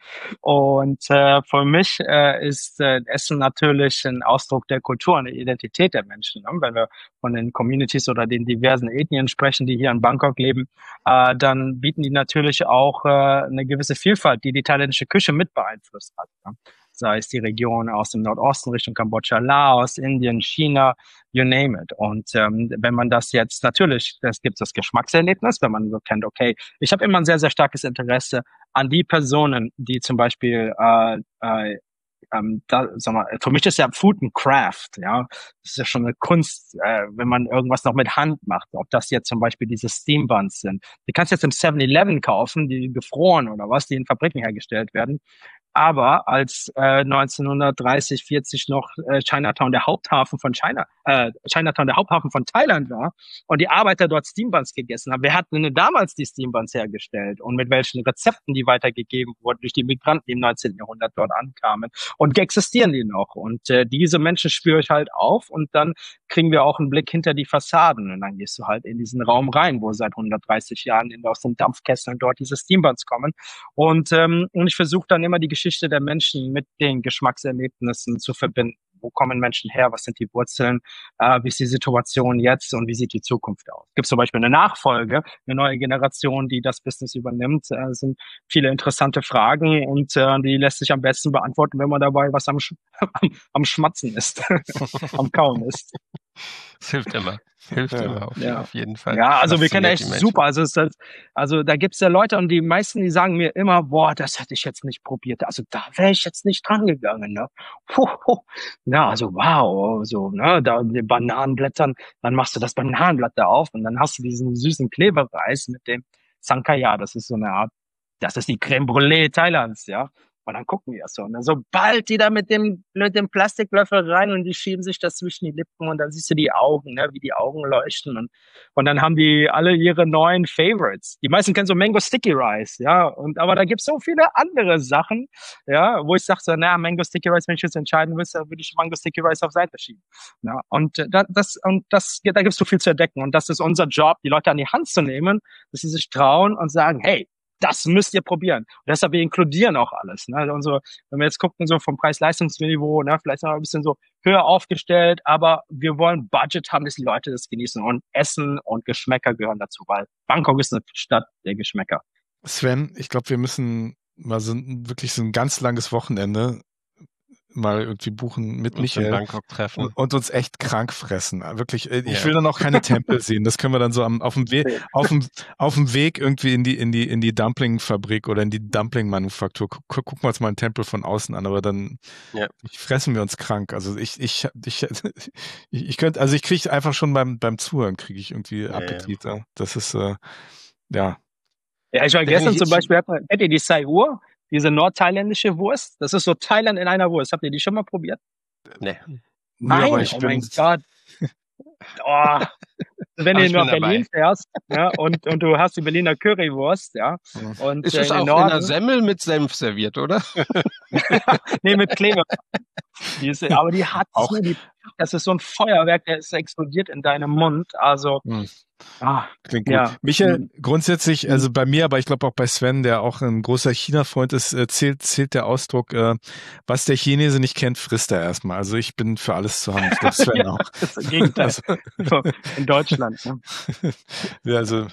Und äh, für mich äh, ist äh, Essen natürlich ein Ausdruck der Kultur und der Identität der Menschen. Ne? Wenn wir von den Communities oder den diversen Ethnien sprechen, die hier in Bangkok leben, äh, dann bieten die natürlich auch äh, eine gewisse Vielfalt, die die thailändische Küche mit beeinflusst hat. Ne? Sei es die Region aus dem Nordosten Richtung Kambodscha, Laos, Indien, China, you name it. Und ähm, wenn man das jetzt natürlich, es gibt das Geschmackserlebnis, wenn man so kennt, okay, ich habe immer ein sehr, sehr starkes Interesse an die Personen, die zum Beispiel äh, äh, ähm, da, sag mal, für mich ist ja Food and Craft, ja. Das ist ja schon eine Kunst, äh, wenn man irgendwas noch mit Hand macht. Ob das jetzt zum Beispiel diese Steam Buns sind. Die kannst du jetzt im seven eleven kaufen, die gefroren oder was, die in Fabriken hergestellt werden. Aber als äh, neunzehnhundertdreißig, vierzig noch äh, Chinatown der Haupthafen von China, äh, Chinatown der Haupthafen von Thailand war und die Arbeiter dort Steambuns gegessen haben, wer hat denn damals die Steambuns hergestellt und mit welchen Rezepten die weitergegeben wurden durch die Migranten, die im neunzehnten Jahrhundert dort ankamen und existieren die noch und äh, diese Menschen spüre ich halt auf und dann kriegen wir auch einen Blick hinter die Fassaden und dann gehst du halt in diesen Raum rein, wo seit hundertdreißig Jahren in, aus den Dampfkesseln dort diese Steambuns kommen und ähm, und ich versuche dann immer die Geschichte der Menschen mit den Geschmackserlebnissen zu verbinden. Wo kommen Menschen her? Was sind die Wurzeln? Äh, wie ist die Situation jetzt? Und wie sieht die Zukunft aus? Gibt es zum Beispiel eine Nachfolge, eine neue Generation, die das Business übernimmt? Äh, sind viele interessante Fragen und äh, die lässt sich am besten beantworten, wenn man dabei was am, Sch am, am Schmatzen ist, am Kauen ist. Das hilft immer. Hilft Ja. immer auf, Ja. auf jeden Fall. Ja, also wir kennen Fasziniert echt die Menschen. super. Also, es ist, halt- also da gibt's ja Leute und die meisten, die sagen mir immer, boah, das hätte ich jetzt nicht probiert. Also da wäre ich jetzt nicht dran gegangen. Ne? Puh, puh. Ja, also wow, so ne, da die Bananenblättern, dann machst du das Bananenblatt da auf und dann hast du diesen süßen Klebereis mit dem Sankaya. Das ist so eine Art, das ist die Crème Brûlée Thailands, ja. Und dann gucken die das so. Und dann sobald die da mit dem, mit dem Plastiklöffel rein und die schieben sich das zwischen die Lippen und dann siehst du die Augen, ne, wie die Augen leuchten. Und, und dann haben die alle ihre neuen Favorites. Die meisten kennen so Mango Sticky Rice, ja. Und, aber da gibt's so viele andere Sachen, ja, wo ich sage so, na, Mango Sticky Rice, wenn ich jetzt entscheiden müsste, würde ich Mango Sticky Rice auf Seite schieben. Ja, und äh, da- das, und das, da gibt's so viel zu entdecken. Und das ist unser Job, die Leute an die Hand zu nehmen, dass sie sich trauen und sagen, hey, das müsst ihr probieren. Und deshalb, wir inkludieren auch alles. Ne? Und so, wenn wir jetzt gucken, so vom Preis-Leistungsniveau, ne, vielleicht noch ein bisschen so höher aufgestellt, aber wir wollen Budget haben, dass die Leute das genießen. Und Essen und Geschmäcker gehören dazu, weil Bangkok ist eine Stadt der Geschmäcker. Sven, ich glaube, wir müssen mal so ein, wirklich so ein ganz langes Wochenende mal irgendwie buchen mit Uns in Michael Bangkok treffen. und, und uns echt krank fressen. Wirklich, äh, ich Ja. will dann auch keine Tempel sehen. Das können wir dann so am, auf dem Weg, auf dem, auf dem Weg irgendwie in die, in die, in die Dumpling-Fabrik oder in die Dumpling-Manufaktur. Guck, gucken wir uns mal einen Tempel von außen an, aber dann Ja. fressen wir uns krank. Also ich, ich, ich, ich, ich könnte, also ich kriege einfach schon beim, beim Zuhören kriege ich irgendwie ja. Appetit. Ja. Das ist, äh, ja. Ja, ich war Da gestern bin ich zum jetzt- Beispiel, habt ihr- kennt ihr die Sai Ur? Diese nordthailändische Wurst? Das ist so Thailand in einer Wurst. Habt ihr die schon mal probiert? Nee. Nee, aber Nein, ich oh bin, mein Gott. Oh. Wenn Aber du ich nach bin Berlin fährst, ja, und, und du hast die Berliner Currywurst, ja, und Ist äh, es in auch den in einer Norden, Semmel mit Senf serviert, oder? nee, mit Klebe. Die ist, aber die hat Auch- so die, das ist so ein Feuerwerk, der ist explodiert in deinem Mund, also, Hm. ah, Klingt gut. ja. Michael, Mhm. grundsätzlich, also bei mir, aber ich glaube auch bei Sven, der auch ein großer China-Freund ist, äh, zählt, zählt der Ausdruck, äh, was der Chinese nicht kennt, frisst er erstmal. Also ich bin für alles zu haben. Ich glaube, Sven auch. Das ist das Gegenteil Also, in Deutschland. Ne? ja, also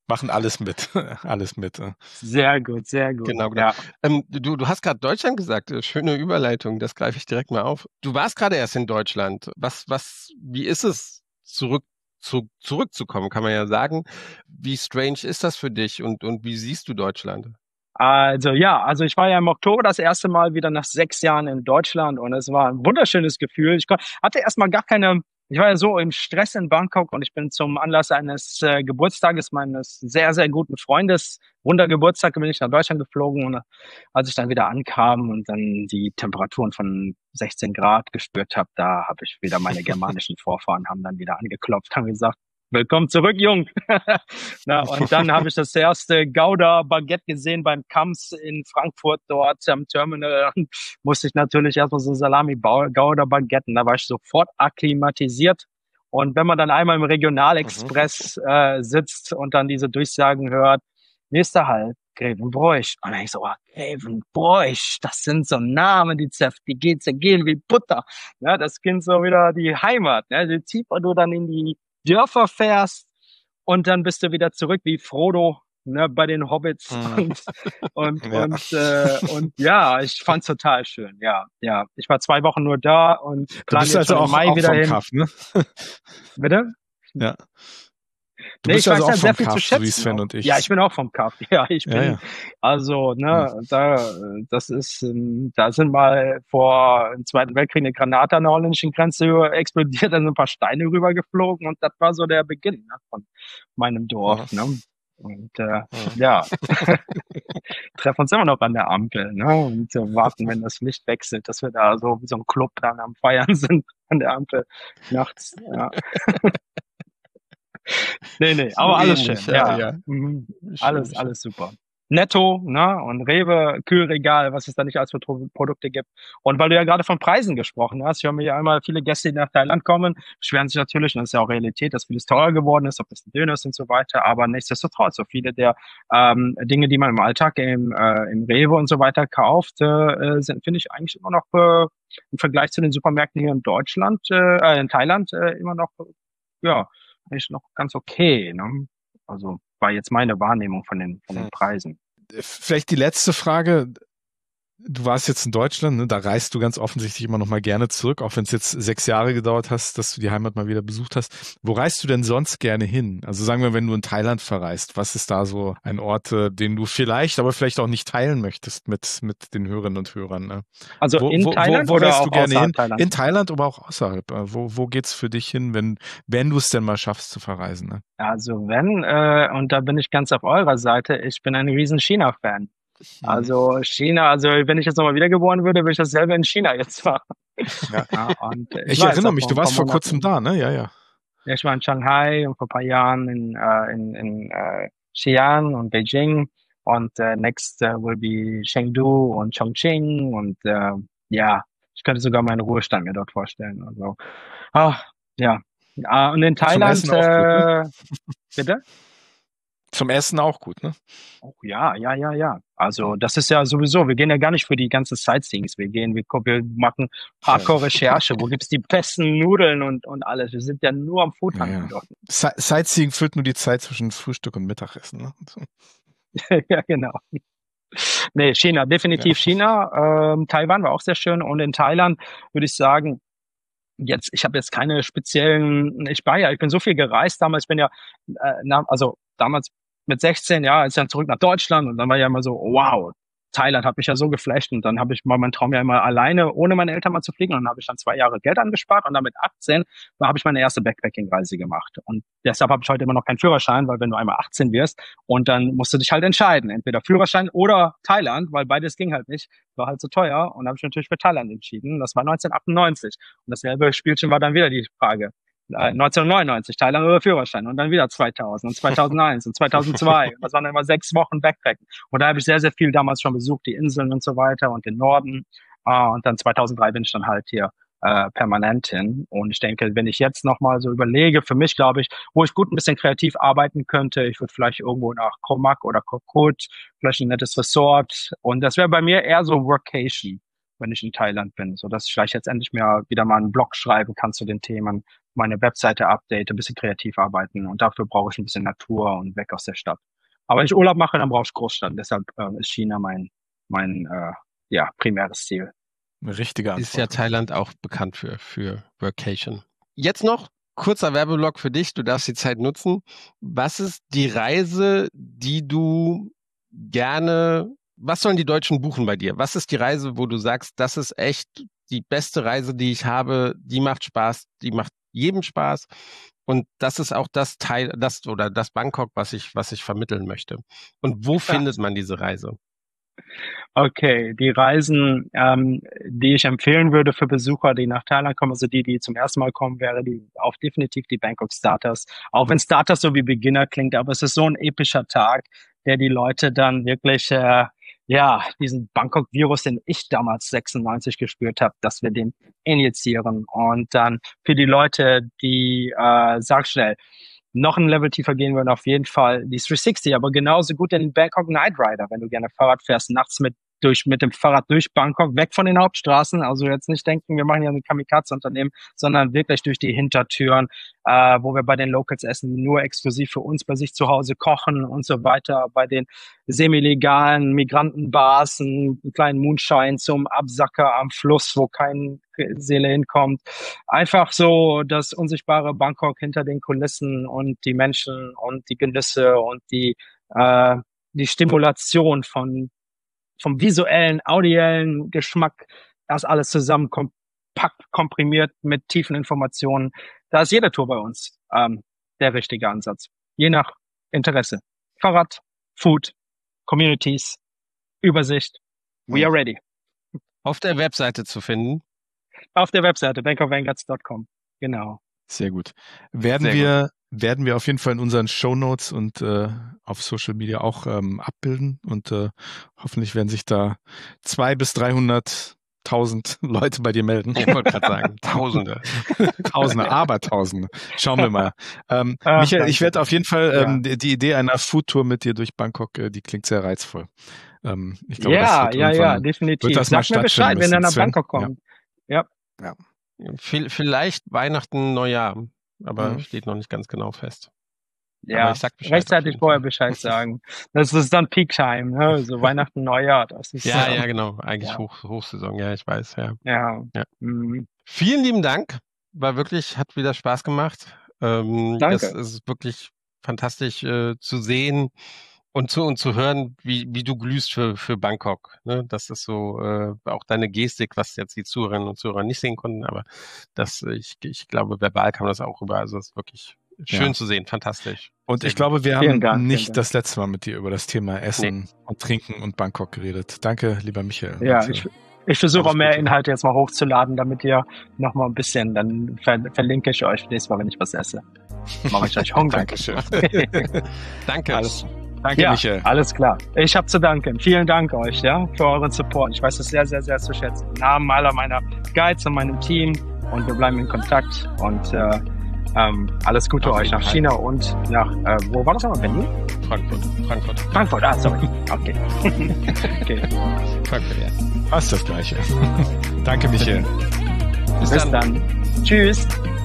machen alles mit. Alles mit. äh. Sehr gut, sehr gut. Genau, genau. Ja. Ähm, du, du hast gerade Deutschland gesagt, äh, schöne Überleitung, das greife ich direkt mal auf. Du warst gerade erst in Deutschland. Was, was, wie ist es, zurück, zu, zurückzukommen, kann man ja sagen. Wie strange ist das für dich und, und wie siehst du Deutschland? Also ja, also ich war ja im Oktober das erste Mal wieder nach sechs Jahren in Deutschland und es war ein wunderschönes Gefühl. Ich kon- hatte erstmal gar keine, ich war ja so im Stress in Bangkok und ich bin zum Anlass eines äh, Geburtstages meines sehr, sehr guten Freundes, runder Geburtstag, bin ich nach Deutschland geflogen und äh, als ich dann wieder ankam und dann die Temperaturen von sechzehn Grad gespürt habe, da habe ich wieder meine germanischen Vorfahren haben dann wieder angeklopft, haben gesagt, willkommen zurück, Jung. Na, und dann habe ich das erste Gouda-Baguette gesehen beim Kamps in Frankfurt dort am Terminal. Und musste ich natürlich erstmal so Salami-Gouda-Baguette. Da war ich sofort akklimatisiert. Und wenn man dann einmal im Regionalexpress äh, sitzt und dann diese Durchsagen hört, nächster Halt, Grevenbroich. Und dann denk ich so, oh, Grevenbroich, das sind so Namen, die, zerf- die geht zergehen wie Butter. Ja, das klingt so wieder die Heimat. Ne? Je tiefer du dann in die Dörfer fährst und dann bist du wieder zurück wie Frodo, ne, bei den Hobbits Mhm. und und Ja. und äh, und ja, ich fand's total schön. Ja, ja, ich war zwei Wochen nur da und Du plan bist jetzt also schon im auch, Mai auch wieder vom hin. Kaff, ne? Bitte? Ja. Du Nee, bist ich also weiß auch ja sehr vom viel zu Kaff, so wie schätzen Sven auch. und ich. Ja, ich bin auch vom Kaff. Ja, ich Ja, bin ja. also, Hm. ne, da, äh, das ist, ähm, da sind mal vor dem Zweiten Weltkrieg eine Granate an der holländischen Grenze über- explodiert, da sind ein paar Steine rübergeflogen und das war so der Beginn, ne, von meinem Dorf, Mhm. ne. Und äh, Mhm. ja, treffen uns immer noch an der Ampel, ne, und äh, warten, wenn das Licht wechselt, dass wir da so wie so ein Club dann am Feiern sind an der Ampel nachts. Ja. Nee, nee, So aber alles ähnlich, schön, ja, ja. ja. Mhm. Schön, Alles, schön. alles super. Netto, ne? Und Rewe, Kühlregal, was es da nicht alles für Tro- Produkte gibt. Und weil du ja gerade von Preisen gesprochen hast, ich höre mir ja einmal viele Gäste, die nach Thailand kommen, beschweren sich natürlich, und das ist ja auch Realität, dass vieles teurer geworden ist, ob das ein Döner ist und so weiter. Aber nichtsdestotrotz, so viele der ähm, Dinge, die man im Alltag im, äh, im Rewe und so weiter kauft, äh, sind, finde ich eigentlich immer noch äh, im Vergleich zu den Supermärkten hier in Deutschland, äh, äh, in Thailand, äh, immer noch, ja, eigentlich noch ganz okay, ne? Also war jetzt meine Wahrnehmung von den, von den Hm. Preisen. Vielleicht die letzte Frage. Du warst jetzt in Deutschland, ne? Da reist du ganz offensichtlich immer noch mal gerne zurück, auch wenn es jetzt sechs Jahre gedauert hast, dass du die Heimat mal wieder besucht hast. Wo reist du denn sonst gerne hin? Also sagen wir, wenn du in Thailand verreist, was ist da so ein Ort, äh, den du vielleicht, aber vielleicht auch nicht teilen möchtest mit, mit den Hörerinnen und Hörern? Ne? Also Wo, in wo, wo, Thailand wo oder reist du auch gerne hin? außerhalb Thailand? In Thailand, aber auch außerhalb. Äh, Wo, wo geht's für dich hin, wenn, wenn du es denn mal schaffst zu verreisen? Ne? Also wenn, äh, und da bin ich ganz auf eurer Seite, ich bin ein riesen China-Fan. Mhm. Also China, also wenn ich jetzt nochmal wiedergeboren würde, würde ich dasselbe in China jetzt machen. Ja. Ja, und äh, ich Ich war jetzt erinnere auch mich, vor du ein paar warst vor kurzem Monaten, da, ne? Ja, ja. ja, ich war in Shanghai und vor ein paar Jahren in, äh, in, in äh, Xi'an und Beijing und äh, next äh, will be Chengdu und Chongqing und äh, ja, ich könnte sogar meinen Ruhestand mir dort vorstellen. Also, ah, ja. Ah, und in Zum Thailand, Essen auch gut, ne? äh, bitte? Zum Essen auch gut, ne? Oh, ja, ja, ja, ja. Also das ist ja sowieso, wir gehen ja gar nicht für die ganzen Sightseeings. Wir gehen, wir, gu- wir machen Hardcore-Recherche. Wo gibt's die besten Nudeln und, und alles? Wir sind ja nur am Ja, Foodhunten ja. dort. Si- Sightseeing füllt nur die Zeit zwischen Frühstück und Mittagessen, ne? So. Ja, genau. Nee, China, Ja. definitiv China. Ähm, Taiwan war auch sehr schön. Und in Thailand würde ich sagen, jetzt, ich habe jetzt keine speziellen, ich war ja, ich bin so viel gereist damals, ich bin ja, äh, na, also damals mit sechzehn, ja, ist dann zurück nach Deutschland und dann war ja immer so, wow, Thailand hat mich ja so geflasht und dann habe ich mal meinen Traum ja immer alleine, ohne meine Eltern mal zu fliegen und dann habe ich dann zwei Jahre Geld angespart und dann mit achtzehn, da habe ich meine erste Backpacking-Reise gemacht und deshalb habe ich heute immer noch keinen Führerschein, weil wenn du einmal achtzehn wirst und dann musst du dich halt entscheiden, entweder Führerschein oder Thailand, weil beides ging halt nicht, war halt zu teuer und habe ich natürlich für Thailand entschieden. Das war neunzehnhundertachtundneunzig und dasselbe Spielchen war dann wieder die Frage. Äh, neunzehnhundertneunundneunzig, Thailand oder Führerschein und dann wieder zweitausend und zweitausendeins und zweitausendzwei. Das waren dann immer sechs Wochen Backpacken. Und da habe ich sehr, sehr viel damals schon besucht, die Inseln und so weiter und den Norden. Ah, und dann zweitausenddrei bin ich dann halt hier äh, permanent hin. Und ich denke, wenn ich jetzt nochmal so überlege, für mich glaube ich, wo ich gut ein bisschen kreativ arbeiten könnte, ich würde vielleicht irgendwo nach Koh Mak oder Koh Put, vielleicht ein nettes Resort. Und das wäre bei mir eher so Workation, wenn ich in Thailand bin, so dass ich vielleicht jetzt endlich mehr wieder mal einen Blog schreiben kann zu den Themen, meine Webseite update, ein bisschen kreativ arbeiten und dafür brauche ich ein bisschen Natur und weg aus der Stadt. Aber wenn ich Urlaub mache, dann brauche ich Großstadt. Deshalb äh, ist China mein, mein äh, ja, primäres Ziel. Eine richtige Antwort. Ist ja Thailand auch bekannt für, für Workation. Jetzt noch kurzer Werbeblock für dich. Du darfst die Zeit nutzen. Was ist die Reise, die du gerne, was sollen die Deutschen buchen bei dir? Was ist die Reise, wo du sagst, das ist echt die beste Reise, die ich habe, die macht Spaß, die macht jedem Spaß und das ist auch das Teil, das oder das Bangkok, was ich, was ich vermitteln möchte. Und wo findet man diese Reise? Okay, die Reisen, ähm, die ich empfehlen würde für Besucher, die nach Thailand kommen, also die, die zum ersten Mal kommen, wäre die auch definitiv die Bangkok Starters. Auch wenn Starters so wie Beginner klingt, aber es ist so ein epischer Tag, der die Leute dann wirklich, äh, ja, diesen Bangkok-Virus, den ich damals sechsundneunzig gespürt habe, dass wir den injizieren. Und dann für die Leute, die, äh, sag schnell, noch ein Level tiefer gehen würden, auf jeden Fall die dreihundertsechzig, aber genauso gut den Bangkok Night Rider, wenn du gerne Fahrrad fährst, nachts mit durch mit dem Fahrrad durch Bangkok, weg von den Hauptstraßen, also jetzt nicht denken, wir machen ja ein Kamikaze-Unternehmen, sondern wirklich durch die Hintertüren, äh, wo wir bei den Locals essen, nur exklusiv für uns bei sich zu Hause kochen und so weiter, bei den semi-legalen Migrantenbars, einen kleinen Moonshine zum Absacker am Fluss, wo keine Seele hinkommt. Einfach so das unsichtbare Bangkok hinter den Kulissen und die Menschen und die Genüsse und die, äh, die Stimulation von vom visuellen, audiellen Geschmack, das alles zusammen kompakt, komprimiert mit tiefen Informationen. Da ist jede Tour bei uns ähm, der richtige Ansatz. Je nach Interesse. Fahrrad, Food, Communities, Übersicht. We are ready. Auf der Webseite zu finden. Auf der Webseite bangkok vanguards dot com. Genau. Sehr gut. Werden Sehr wir gut. werden wir auf jeden Fall in unseren Shownotes und äh, auf Social Media auch ähm, abbilden und äh, hoffentlich werden sich da zwei bis dreihunderttausend Leute bei dir melden. Ich wollte gerade sagen, Tausende. Tausende, aber Tausende. Schauen wir mal. Ähm, Ach, Michael, danke. ich werde auf jeden Fall ähm, Ja. die, die Idee einer Foodtour mit dir durch Bangkok, äh, die klingt sehr reizvoll. Ähm, ich glaube, Ja, das wird ja, ja, irgendwann- definitiv. wird das mal Sag mir Bescheid, stattfinden wenn ihr nach müssen, Sven. Bangkok kommt. Ja. Viel- Vielleicht Weihnachten, Neujahr, aber Mhm. steht noch nicht ganz genau fest. Ja, Aber ich sag Bescheid auf rechtzeitig jeden vorher Fall. Bescheid sagen. Das ist dann Peak Time, ne? So Weihnachten, Neujahr. Das ist Ja, äh, ja, genau. Eigentlich Ja. Hoch, Hochsaison, ja, ich weiß, ja. ja. Ja. Mhm. Vielen lieben Dank. War wirklich, hat wieder Spaß gemacht. Ähm, Danke. Es, es ist wirklich fantastisch äh, zu sehen und zu, und zu hören, wie, wie du glühst für, für Bangkok. Ne? Das ist so äh, auch deine Gestik, was jetzt die Zuhörerinnen und Zuhörer nicht sehen konnten, aber das, äh, ich, ich glaube, verbal kam das auch rüber. Also es ist wirklich schön Ja. zu sehen, fantastisch. Und Sehr ich glaube, wir Vielen haben Dank, vielen nicht Dank. das letzte Mal mit dir über das Thema Essen und Trinken und Bangkok geredet. Danke, lieber Michael. Ja, Und, äh, ich, ich versuche alles auch mehr Gute. Inhalte jetzt mal hochzuladen, damit ihr noch mal ein bisschen, dann ver verlinke ich euch nächstes Mal, wenn ich was esse. Mache ich euch Hunger. Dankeschön. Danke. Alles. Danke, Ja, Michael. alles klar. Ich habe zu danken. Vielen Dank euch, ja, für euren Support. Ich weiß das sehr, sehr, sehr zu schätzen. Im Namen aller meiner Guides und meinem Team und wir bleiben in Kontakt und äh, ähm, alles Gute Auf euch jeden nach Fall. China und nach, äh, wo war das nochmal? Berlin? Frankfurt. Frankfurt. Frankfurt, ah, sorry. Okay. okay. Frankfurt, ja. Fast das Gleiche. Danke, Michael. Bis Bis dann. dann. Tschüss.